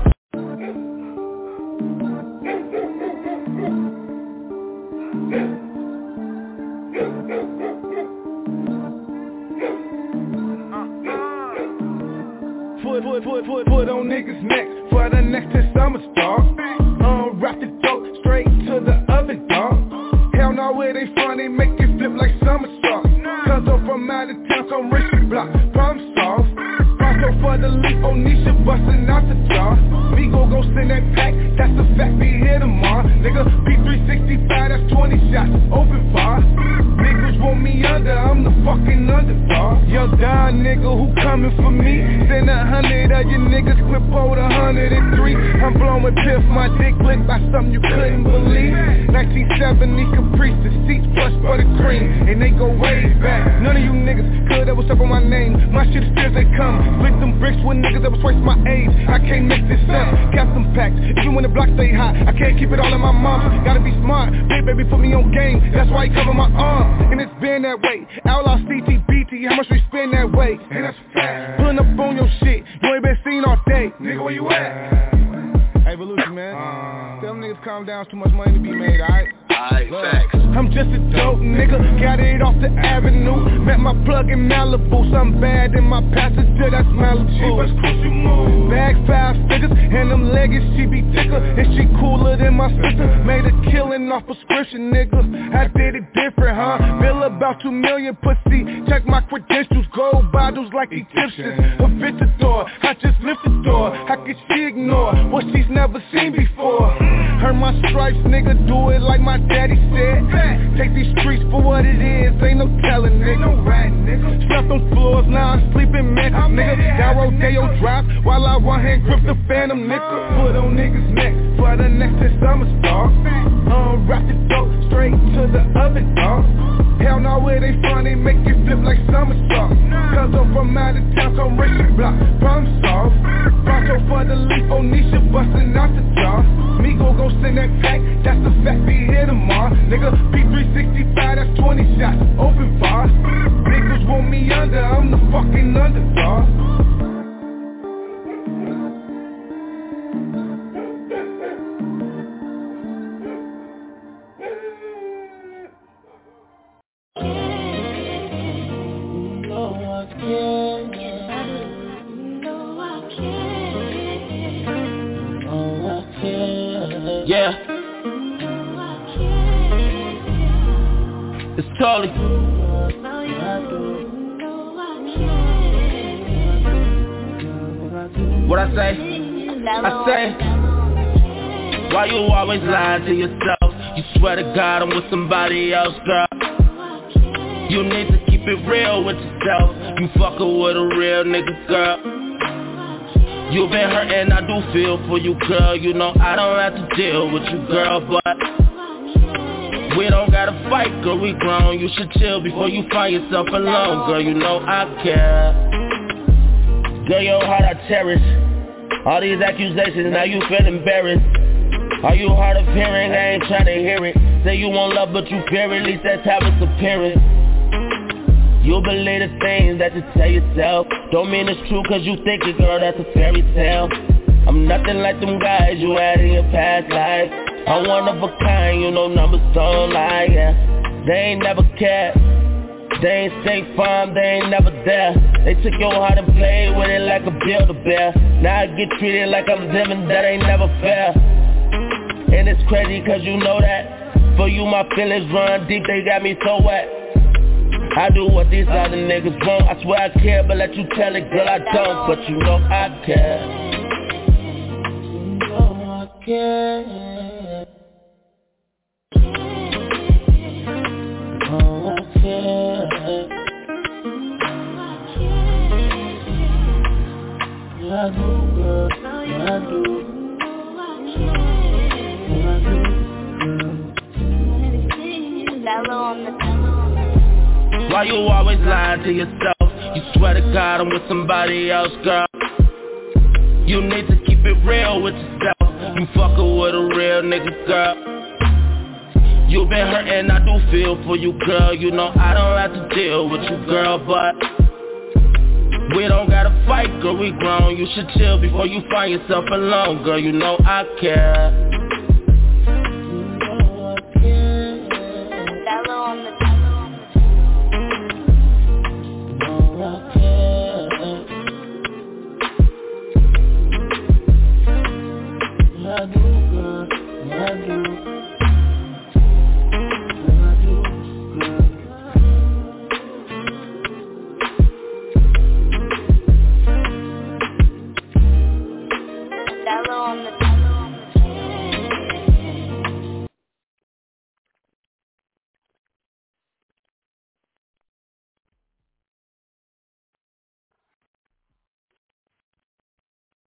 Put, put, put, put, put on niggas' neck for the next ten summers, dog. Unwrap the dope straight to the oven, dog. Hell no, where they from, they make it flip like somersaults. Cause I'm from out of town, come rich and block, problem solved. Bronco for the leap, Onisha bustin' out the jaw. We gon' go send that pack, that's a fact, be here tomorrow. Nigga, P three sixty-five, that's twenty shots, open bar. Niggas want me under, I'm the fucking underdog. Young Don nigga who coming for me. Send a hundred of you niggas, clip hold a hundred and three. I'm blowing piff, my dick licked by something you couldn't believe. Nineteen seventy Caprice, the seats plush buttercream, and they go way back. None of you niggas could ever step on my name. My shit is fierce, they come. Split them bricks with niggas that was twice my age. I can't make this up, cap them packs. Even when the block stay hot, I can't keep it all in my mom. Gotta be smart, big baby put me on game. That's why he cover my arm, and it's been that way. Outlaw C T B T, how much we spend that way? And that's fast. Pulling up on your shit, you ain't been seen all day. Nigga, where you at? Hey, Volusia, man. Uh, Tell them niggas calm down, it's too much money to be made, alright? Alright, facts. I'm just a dope nigga, got it off the avenue. Met my plug in Malibu, something bad in my passenger, that's Malibu. Bag five figures, and them leggings, she be thicker. And she cooler than my sister. Made a killing off prescription, nigga. I did it different, huh? Bill about two million, pussy. Check my credentials, gold bottles like Egyptians. A visitor, I just lift the door. How could she ignore what she's never seen before? Heard my stripes, nigga, do it like my daddy said. Take these streets for what it is, ain't no telling, nigga. Slept on floors, now I'm sleeping, man, nigga. Down Rodeo Drive, while I one hand grip the Phantom, nigga. Put on niggas' neck for the next ten summers, dog. Unwrap the dope straight to the oven, dog. Hell no, where they from, they make it flip like somersaults. Cause I'm from out of town, come rich and block, problem solved. Bronco for the leap, Onisha bustin' out the jaw. Me gon' go send that pack, that's a fact, be here tomorrow. Nigga, P three sixty-five, that's twenty shots, open bar. Niggas want me under, I'm the fucking underdog. Yeah. It's Tully. What I say? I say, why you always lying to yourself? You swear to God I'm with somebody else, girl. You need to keep it real with yourself. You fucking with a real nigga, girl. You been hurting, I do feel for you, girl. You know I don't have to deal with you, girl, but we don't gotta fight, girl, we grown. You should chill before you find yourself alone, girl. You know I care. Girl, your heart I cherish. All these accusations, now you feel embarrassed. Are you hard of hearing? I ain't trying to hear it. Say you want love, but you fear it. At least that's how it's appearing. You believe the things that you tell yourself. Don't mean it's true cause you think it, girl, that's a fairy tale. I'm nothing like them guys you had in your past life. I'm one of a kind, you know numbers don't lie, yeah. They ain't never cared. They ain't State Farm, they ain't never there. They took your heart and played with it like a Build-A-Bear. Now I get treated like I'm them and that ain't never fair. And it's crazy cause you know that. For you my feelings run deep, they got me so wet. I do what these other niggas want. I swear I care, but let you tell it, girl, I don't. But you know I care. You know I care. Oh, I care. Yeah, I do, girl. Yeah, I do. Yeah, I do. Why you always lying to yourself? You swear to God I'm with somebody else, girl. You need to keep it real with yourself. You fucking with a real nigga, girl. You been hurting, I do feel for you, girl. You know I don't have to deal with you, girl, but we don't gotta fight, girl, we grown. You should chill before you find yourself alone, girl. You know I care.